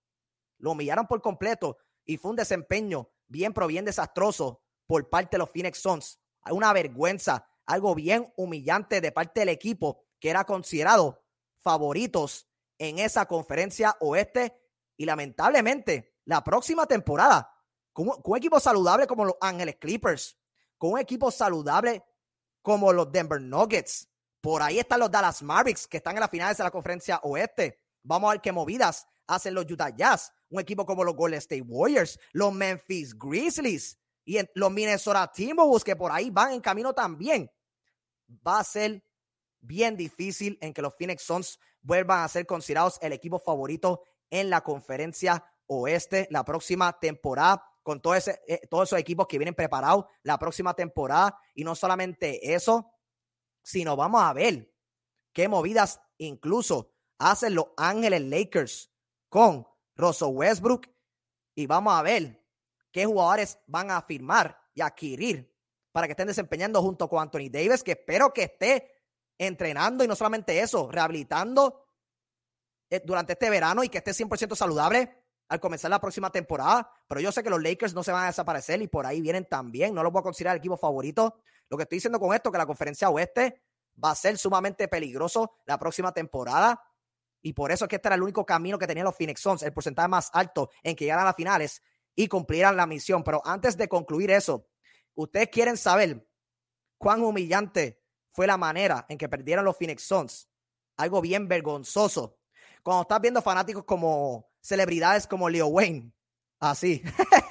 S1: Y fue un desempeño bien desastroso por parte de los Phoenix Suns. Una vergüenza, algo bien humillante de parte del equipo que era considerado favoritos en esa Conferencia Oeste, y lamentablemente la próxima temporada, con un equipo saludable como los Ángeles Clippers, con un equipo saludable como los Denver Nuggets, por ahí están los Dallas Mavericks, que están en las finales de la Conferencia Oeste. Vamos a ver qué movidas hacen los Utah Jazz, un equipo como los Golden State Warriors, los Memphis Grizzlies y los Minnesota Timberwolves, que por ahí van en camino también. Va a ser bien difícil en que los Phoenix Suns vuelvan a ser considerados el equipo favorito en la Conferencia Oeste la próxima temporada, con todos esos equipos que vienen preparados la próxima temporada. Y no solamente eso, sino vamos a ver qué movidas incluso hacen los Ángeles Lakers con Russell Westbrook, y vamos a ver qué jugadores van a firmar y adquirir para que estén desempeñando junto con Anthony Davis, que espero que esté entrenando, y no solamente eso, rehabilitando durante este verano, y que esté 100% saludable al comenzar la próxima temporada. Pero yo sé que los Lakers no se van a desaparecer, y por ahí vienen también. No los voy a considerar el equipo favorito. Lo que estoy diciendo con esto es que la Conferencia Oeste va a ser sumamente peligroso la próxima temporada, y por eso es que este era el único camino que tenían los Phoenix Suns, el porcentaje más alto en que llegaran a las finales y cumplieran la misión. Pero antes de concluir eso, ustedes quieren saber cuán humillante fue la manera en que perdieron los Phoenix Suns. Algo bien vergonzoso. Cuando estás viendo fanáticos como celebridades como Lil Wayne, así,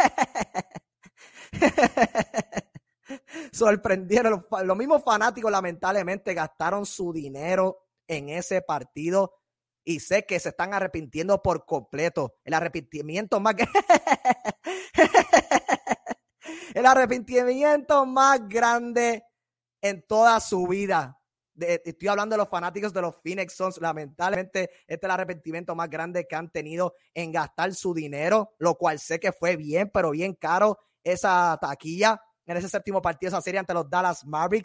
S1: sorprendieron. Los mismos fanáticos lamentablemente gastaron su dinero en ese partido, y sé que se están arrepintiendo por completo. El arrepentimiento más grande en toda su vida. Estoy hablando de los fanáticos de los Phoenix Suns. Lamentablemente, este es el arrepentimiento más grande que han tenido en gastar su dinero, lo cual sé que fue bien, pero bien caro esa taquilla en ese séptimo partido, esa serie ante los Dallas Mavericks.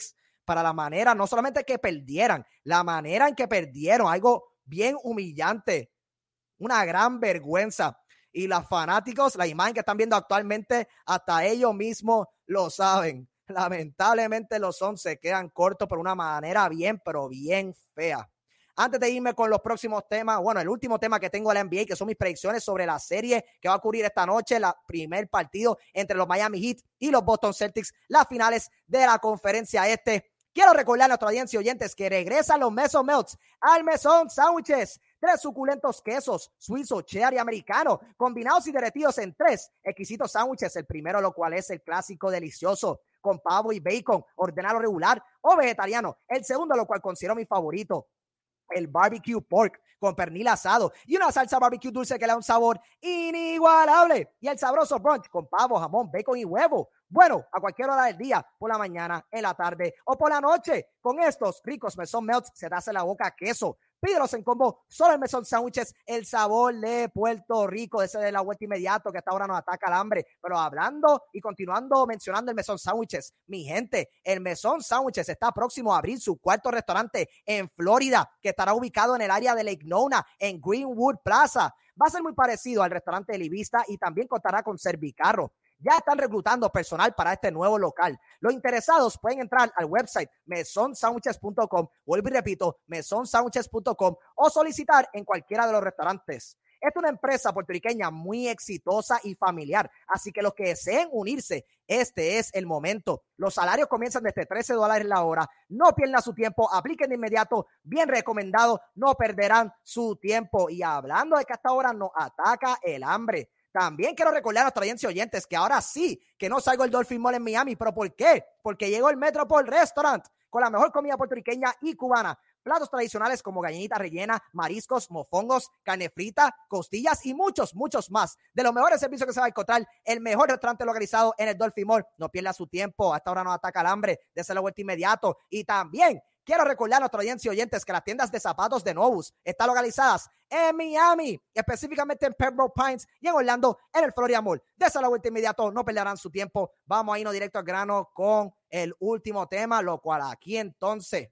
S1: para la manera, no solamente que perdieran, la manera en que perdieron, algo bien humillante, una gran vergüenza. Y los fanáticos, la imagen que están viendo actualmente, hasta ellos mismos lo saben. Lamentablemente los 11 quedan cortos por una manera bien, pero bien fea. Antes de irme con los próximos temas, bueno, el último tema que tengo de la NBA, que son mis predicciones sobre la serie que va a ocurrir esta noche, el primer partido entre los Miami Heat y los Boston Celtics, las finales de la conferencia este. Quiero recordar a nuestra audiencia y oyentes que regresan los Meso Melts al Mesón Sándwiches. 3 suculentos quesos, suizo, cheddar y americano, combinados y derretidos en 3 exquisitos sándwiches. El primero, lo cual es el clásico delicioso, con pavo y bacon, ordenado regular o vegetariano. El segundo, lo cual considero mi favorito, el barbecue pork con pernil asado y una salsa barbecue dulce que le da un sabor inigualable. Y el sabroso brunch con pavo, jamón, bacon y huevo. Bueno, a cualquier hora del día, por la mañana, en la tarde o por la noche. Con estos ricos Mesón Melts se te hace la boca queso. Pídelos en combo, solo en Mesón Sándwiches, el sabor de Puerto Rico, ese de la vuelta inmediato que hasta ahora nos ataca el hambre. Pero hablando y continuando mencionando el Mesón Sándwiches, mi gente, el Mesón Sándwiches está próximo a abrir su cuarto restaurante en Florida, que estará ubicado en el área de Lake Nona, en Greenwood Plaza. Va a ser muy parecido al restaurante de Livista y también contará con Servicarro. Ya están reclutando personal para este nuevo local. Los interesados pueden entrar al website mesonsandwiches.com, vuelvo y repito, mesonsandwiches.com, o solicitar en cualquiera de los restaurantes. Esta es una empresa puertorriqueña muy exitosa y familiar, así que los que deseen unirse, este es el momento. Los salarios comienzan desde $13 la hora. No pierdan su tiempo, apliquen de inmediato, bien recomendado, no perderán su tiempo. Y hablando de que hasta ahora nos ataca el hambre, también quiero recordar a nuestra audiencia oyentes que ahora sí, que no salgo el Dolphin Mall en Miami. ¿Pero por qué? Porque llegó el Metropole Restaurant con la mejor comida puertorriqueña y cubana. Platos tradicionales como gallinita rellena, mariscos, mofongos, carne frita, costillas y muchos, muchos más. De los mejores servicios que se va a encontrar, el mejor restaurante localizado en el Dolphin Mall. No pierda su tiempo, hasta ahora nos ataca el hambre, dése la vuelta inmediato. Y también quiero recordar a nuestra audiencia y oyentes que las tiendas de zapatos de Novus están localizadas en Miami, específicamente en Pembroke Pines y en Orlando, en el Florida Mall. Dese la vuelta inmediato, no perderán su tiempo. Vamos a irnos directo al grano con el último tema, lo cual aquí entonces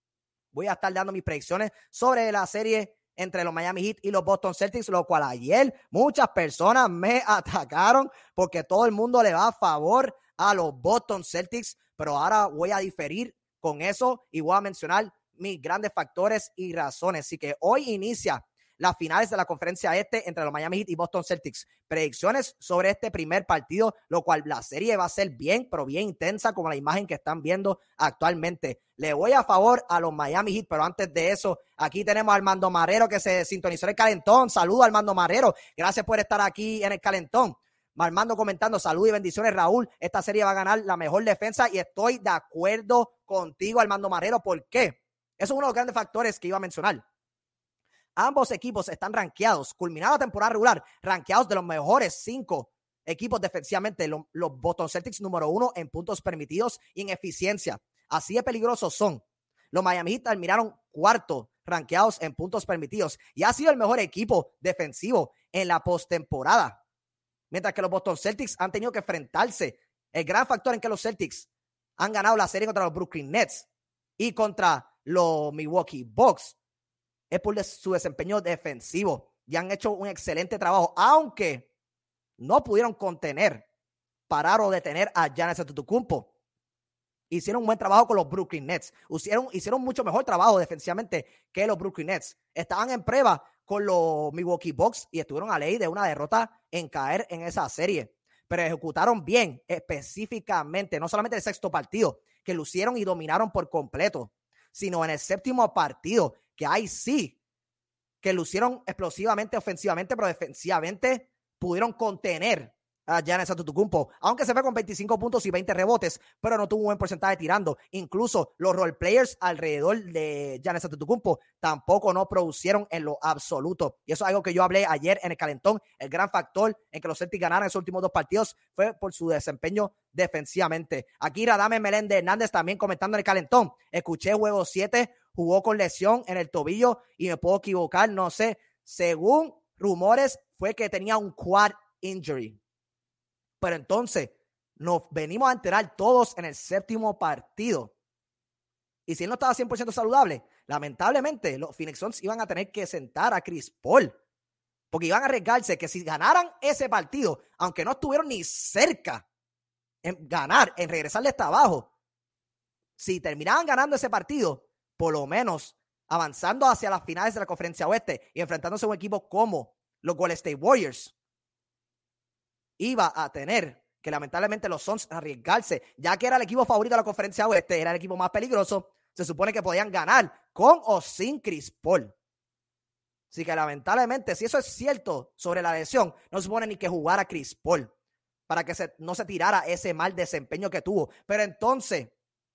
S1: voy a estar dando mis predicciones sobre la serie entre los Miami Heat y los Boston Celtics, lo cual ayer muchas personas me atacaron porque todo el mundo le va a favor a los Boston Celtics, pero ahora voy a diferir con eso y voy a mencionar mis grandes factores y razones. Así que hoy inicia las finales de la conferencia este entre los Miami Heat y Boston Celtics. Predicciones sobre este primer partido, lo cual la serie va a ser bien, pero bien intensa, como la imagen que están viendo actualmente. Le voy a favor a los Miami Heat, pero antes de eso, aquí tenemos a Armando Marrero que se sintonizó en el calentón. Saludos, Armando Marrero. Gracias por estar aquí en el calentón. Armando comentando, salud y bendiciones, Raúl. Esta serie va a ganar la mejor defensa y estoy de acuerdo contigo, Armando Marrero. ¿Por qué? Eso es uno de los grandes factores que iba a mencionar. Ambos equipos están rankeados, culminada la temporada regular, rankeados de los mejores 5 equipos defensivamente. Los Boston Celtics número 1 en puntos permitidos y en eficiencia. Así de peligrosos son. Los Miami Heat terminaron cuarto, rankeados en puntos permitidos, y ha sido el mejor equipo defensivo en la postemporada. Mientras que los Boston Celtics han tenido que enfrentarse. El gran factor en que los Celtics han ganado la serie contra los Brooklyn Nets y contra los Milwaukee Bucks es por su desempeño defensivo. Y han hecho un excelente trabajo, aunque no pudieron contener, parar o detener a Giannis Antetokounmpo. Hicieron un buen trabajo con los Brooklyn Nets. Hicieron mucho mejor trabajo defensivamente que los Brooklyn Nets. Estaban en prueba con los Milwaukee Bucks y estuvieron a ley de una derrota en caer en esa serie. Pero ejecutaron bien, específicamente, no solamente el sexto partido, que lucieron y dominaron por completo, sino en el séptimo partido, que ahí sí, que lucieron explosivamente, ofensivamente, pero defensivamente pudieron contener a Giannis Antetokounmpo, aunque se fue con 25 puntos y 20 rebotes, pero no tuvo un buen porcentaje tirando. Incluso los role players alrededor de Giannis Antetokounmpo tampoco no producieron en lo absoluto. Y eso es algo que yo hablé ayer en el calentón. El gran factor en que los Celtics ganaron esos últimos 2 partidos fue por su desempeño defensivamente. Aquí Radame Meléndez Hernández también comentando en el calentón. Escuché juego 7, jugó con lesión en el tobillo y me puedo equivocar, no sé. Según rumores, fue que tenía un quad injury. Pero entonces nos venimos a enterar todos en el séptimo partido Y si él no estaba 100% saludable, lamentablemente los Phoenix Suns iban a tener que sentar a Chris Paul. Porque iban a arriesgarse que si ganaran ese partido, aunque no estuvieron ni cerca en ganar, en regresarle hasta abajo, si terminaban ganando ese partido, por lo menos avanzando hacia las finales de la Conferencia Oeste y enfrentándose a un equipo como los Golden State Warriors, iba a tener que lamentablemente los Suns arriesgarse, ya que era el equipo favorito de la Conferencia Oeste, era el equipo más peligroso, se supone que podían ganar con o sin Chris Paul. Así que lamentablemente, si eso es cierto sobre la lesión, no se supone ni que jugara Chris Paul para que no se tirara ese mal desempeño que tuvo. Pero entonces,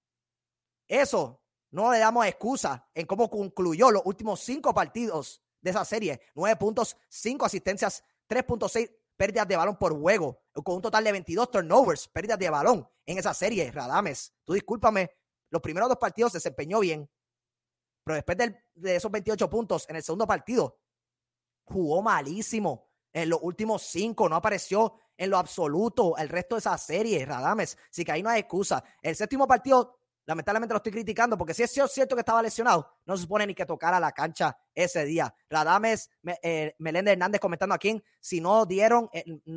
S1: eso no le damos excusa en cómo concluyó los últimos 5 partidos de esa serie. 9 puntos, 5 asistencias, 3.6 pérdidas de balón por juego, con un total de 22 turnovers, pérdidas de balón en esa serie. Radames, tú discúlpame, los primeros 2 partidos se desempeñó bien, pero después de esos 28 puntos en el segundo partido, jugó malísimo. En los últimos 5 no apareció en lo absoluto el resto de esa serie, Radames. Así que ahí no hay excusa. El séptimo partido, lamentablemente lo estoy criticando, porque si es cierto que estaba lesionado, no se supone ni que tocara la cancha ese día. Radames, Meléndez Hernández comentando aquí, si no dieron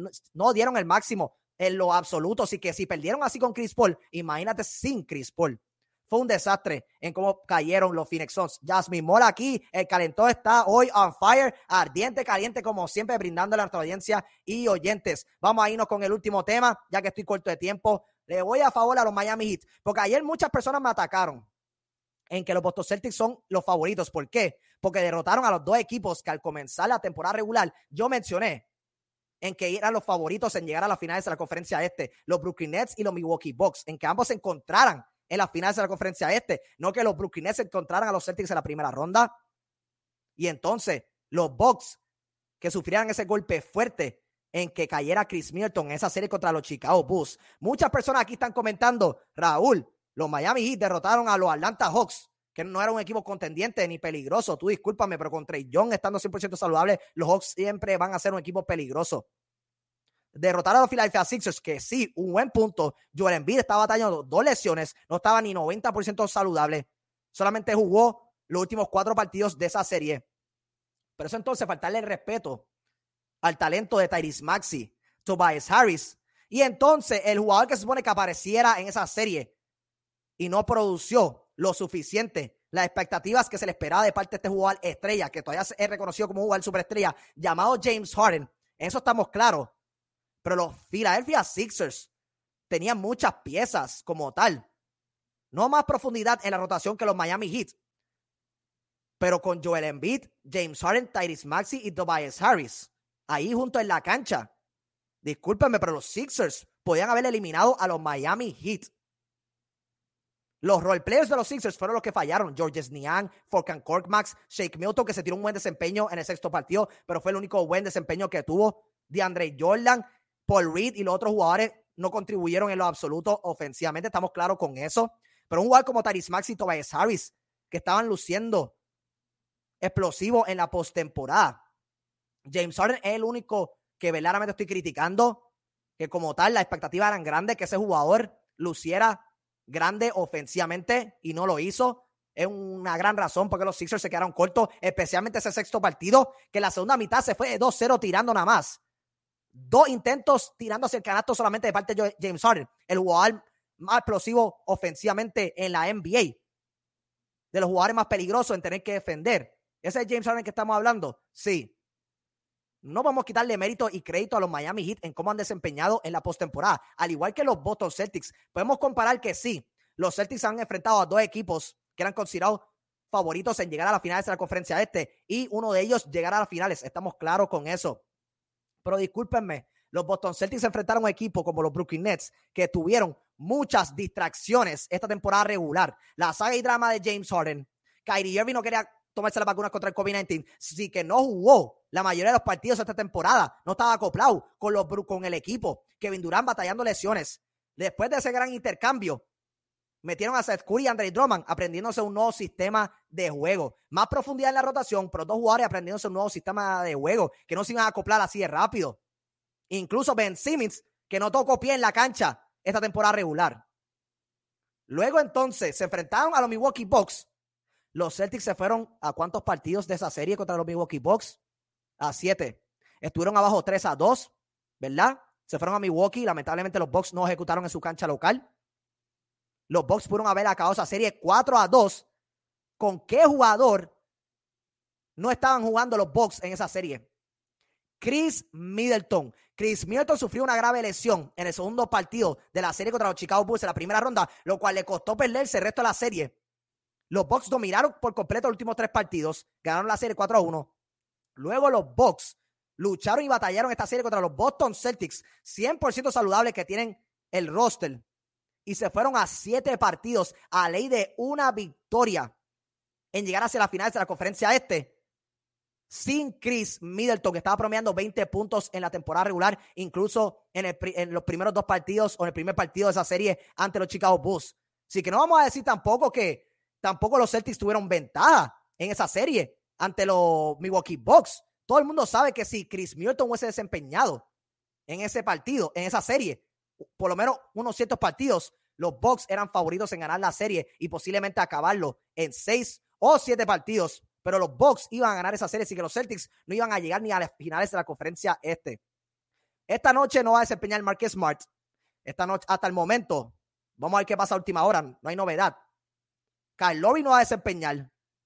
S1: el máximo en lo absoluto. Así que si perdieron así con Chris Paul, imagínate sin Chris Paul. Fue un desastre en cómo cayeron los Phoenix Suns. Jasmine Mola aquí, el calentón está hoy on fire, ardiente, caliente, como siempre, brindándole a nuestra audiencia y oyentes. Vamos a irnos con el último tema, ya que estoy corto de tiempo. Le voy a favor a los Miami Heat, porque ayer muchas personas me atacaron en que los Boston Celtics son los favoritos. ¿Por qué? Porque derrotaron a los 2 equipos que al comenzar la temporada regular yo mencioné en que eran los favoritos en llegar a las finales de la Conferencia Este, los Brooklyn Nets y los Milwaukee Bucks, en que ambos se encontraran en las finales de la Conferencia Este, no que los Brooklyn Nets se encontraran a los Celtics en la primera ronda. Y entonces los Bucks que sufrieran ese golpe fuerte en que cayera Chris Middleton en esa serie contra los Chicago Bulls. Muchas personas aquí están comentando, Raúl, los Miami Heat derrotaron a los Atlanta Hawks, que no era un equipo contendiente ni peligroso. Tú discúlpame, pero con Trae Young estando 100% saludable, los Hawks siempre van a ser un equipo peligroso. Derrotaron a los Philadelphia Sixers, que sí, un buen punto. Joel Embiid estaba batallando 2 lesiones, no estaba ni 90% saludable. Solamente jugó los últimos 4 partidos de esa serie. Pero eso entonces, faltarle el respeto al talento de Tyrese Maxey, Tobias Harris. Y entonces, el jugador que se supone que apareciera en esa serie y no produció lo suficiente, las expectativas que se le esperaba de parte de este jugador estrella, que todavía es reconocido como un jugador superestrella, llamado James Harden. En eso estamos claros. Pero los Philadelphia Sixers tenían muchas piezas como tal. No más profundidad en la rotación que los Miami Heat. Pero con Joel Embiid, James Harden, Tyrese Maxey y Tobias Harris ahí junto en la cancha. Discúlpenme, pero los Sixers podían haber eliminado a los Miami Heat. Los roleplayers de los Sixers fueron los que fallaron. Georges Niang, Furkan Korkmaz, Shake Milton, que se tiró un buen desempeño en el 6º partido, pero fue el único buen desempeño que tuvo. DeAndre Jordan, Paul Reed y los otros jugadores no contribuyeron en lo absoluto ofensivamente. Estamos claros con eso. Pero un jugador como Tyrese Maxey y Tobias Harris, que estaban luciendo explosivos en la postemporada. James Harden es el único que verdaderamente estoy criticando, que como tal las expectativas eran grandes, que ese jugador luciera grande ofensivamente y no lo hizo. Es una gran razón porque los Sixers se quedaron cortos, especialmente ese 6º partido, que la segunda mitad se fue de 2-0 tirando nada más. 2 intentos tirando hacia el canasto solamente de parte de James Harden, el jugador más explosivo ofensivamente en la NBA, de los jugadores más peligrosos en tener que defender. ¿Ese es James Harden que estamos hablando? Sí. No vamos a quitarle mérito y crédito a los Miami Heat en cómo han desempeñado en la postemporada, al igual que los Boston Celtics. Podemos comparar que sí, los Celtics han enfrentado a 2 equipos que eran considerados favoritos en llegar a las finales de la Conferencia Este y uno de ellos llegar a las finales. Estamos claros con eso. Pero discúlpenme, los Boston Celtics se enfrentaron a un equipo como los Brooklyn Nets que tuvieron muchas distracciones esta temporada regular. La saga y drama de James Harden. Kyrie Irving no quería tomarse las vacunas contra el COVID-19, sí que no jugó la mayoría de los partidos esta temporada, no estaba acoplado con el equipo. Kevin Durant batallando lesiones. Después de ese gran intercambio, metieron a Seth Curry y Andre Drummond aprendiéndose un nuevo sistema de juego. Más profundidad en la rotación, pero 2 jugadores aprendiéndose un nuevo sistema de juego que no se iban a acoplar así de rápido. Incluso Ben Simmons, que no tocó pie en la cancha esta temporada regular. Luego entonces se enfrentaron a los Milwaukee Bucks. Los Celtics se fueron a ¿cuántos partidos de esa serie contra los Milwaukee Bucks? A 7. Estuvieron abajo 3-2, ¿verdad? Se fueron a Milwaukee. Lamentablemente los Bucks no ejecutaron en su cancha local. Los Bucks pudieron haber acabado esa serie 4-2. ¿Con qué jugador no estaban jugando los Bucks en esa serie? Chris Middleton. Chris Middleton sufrió una grave lesión en el segundo partido de la serie contra los Chicago Bulls en la primera ronda, lo cual le costó perderse el resto de la serie. Los Bucks dominaron por completo los últimos 3 partidos, ganaron la serie 4-1. Luego los Bucks lucharon y batallaron esta serie contra los Boston Celtics, 100% saludables que tienen el roster, y se fueron a 7 partidos a ley de una victoria en llegar hacia la final de la conferencia este, sin Chris Middleton, que estaba promediando 20 puntos en la temporada regular, incluso en los primeros 2 partidos o en el primer partido de esa serie ante los Chicago Bulls. Así que no vamos a decir tampoco que tampoco los Celtics tuvieron ventaja en esa serie ante los Milwaukee Bucks. Todo el mundo sabe que si Chris Middleton hubiese desempeñado en ese partido, en esa serie, por lo menos unos ciertos partidos, los Bucks eran favoritos en ganar la serie y posiblemente acabarlo en 6 o 7 partidos. Pero los Bucks iban a ganar esa serie, así que los Celtics no iban a llegar ni a las finales de la conferencia este. Esta noche no va a desempeñar Marcus Smart. Esta noche, hasta el momento, vamos a ver qué pasa a última hora, no hay novedad. Kyle Lowry no va a desempeñar.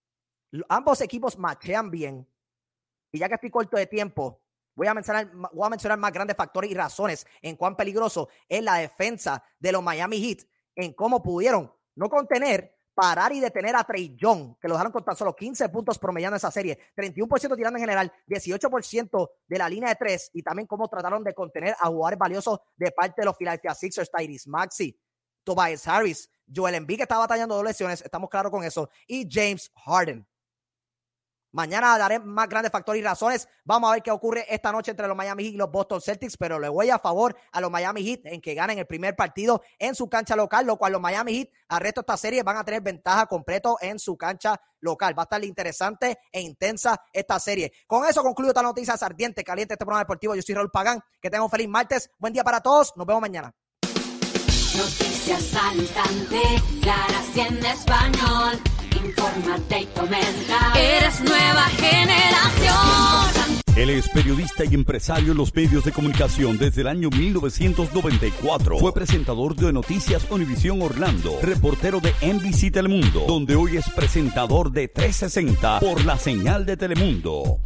S1: Ambos equipos machean bien. Y ya que estoy corto de tiempo, voy a mencionar más grandes factores y razones en cuán peligroso es la defensa de los Miami Heat, en cómo pudieron no contener, parar y detener a Trae Young, que lo dejaron con tan solo 15 puntos promediando esa serie, 31% tirando en general, 18% de la línea de 3, y también cómo trataron de contener a jugadores valiosos de parte de los Philadelphia Sixers, Tyrese Maxey, Tobias Harris, Joel Embiid, que está batallando 2 lesiones, estamos claros con eso, y James Harden. Mañana daré más grandes factores y razones. Vamos a ver qué ocurre esta noche entre los Miami Heat y los Boston Celtics, pero le voy a favor a los Miami Heat en que ganen el primer partido en su cancha local, lo cual los Miami Heat al resto de esta serie van a tener ventaja completo en su cancha local. Va a estar interesante e intensa esta serie. Con eso concluyo esta noticia ardiente, caliente, este programa deportivo. Yo soy Raúl Pagán. Que tengan un feliz martes. Buen día para todos. Nos vemos mañana.
S3: Noticias al instante, claras y en español. Infórmate y comenta. Eres nueva generación.
S4: Él es periodista y empresario en los medios de comunicación desde el año 1994. Fue presentador de Noticias Univisión Orlando, reportero de NBC Telemundo, donde hoy es presentador de 360 por la señal de Telemundo.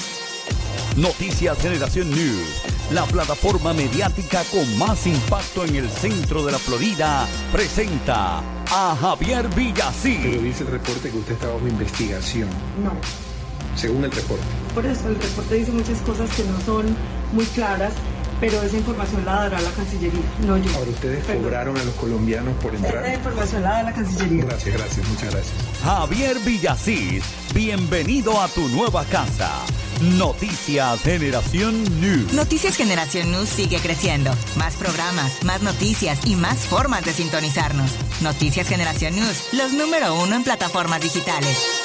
S4: Noticias Generación News, la plataforma mediática con más impacto en el centro de la Florida, presenta a Javier Villasí.
S5: Pero dice el reporte que usted está bajo investigación.
S6: No.
S5: Según el reporte.
S6: Por eso el reporte dice muchas cosas que no son muy claras, pero esa información la dará la Cancillería, no yo.
S5: Ahora, ustedes cobraron a los colombianos por entrar.
S6: Esa información la da la Cancillería.
S5: Gracias, muchas gracias.
S4: Javier Villasí, bienvenido a tu nueva casa. Noticias Generación News.
S7: Noticias Generación News sigue creciendo. Más programas, más noticias y más formas de sintonizarnos. Noticias Generación News, los número 1 en plataformas digitales.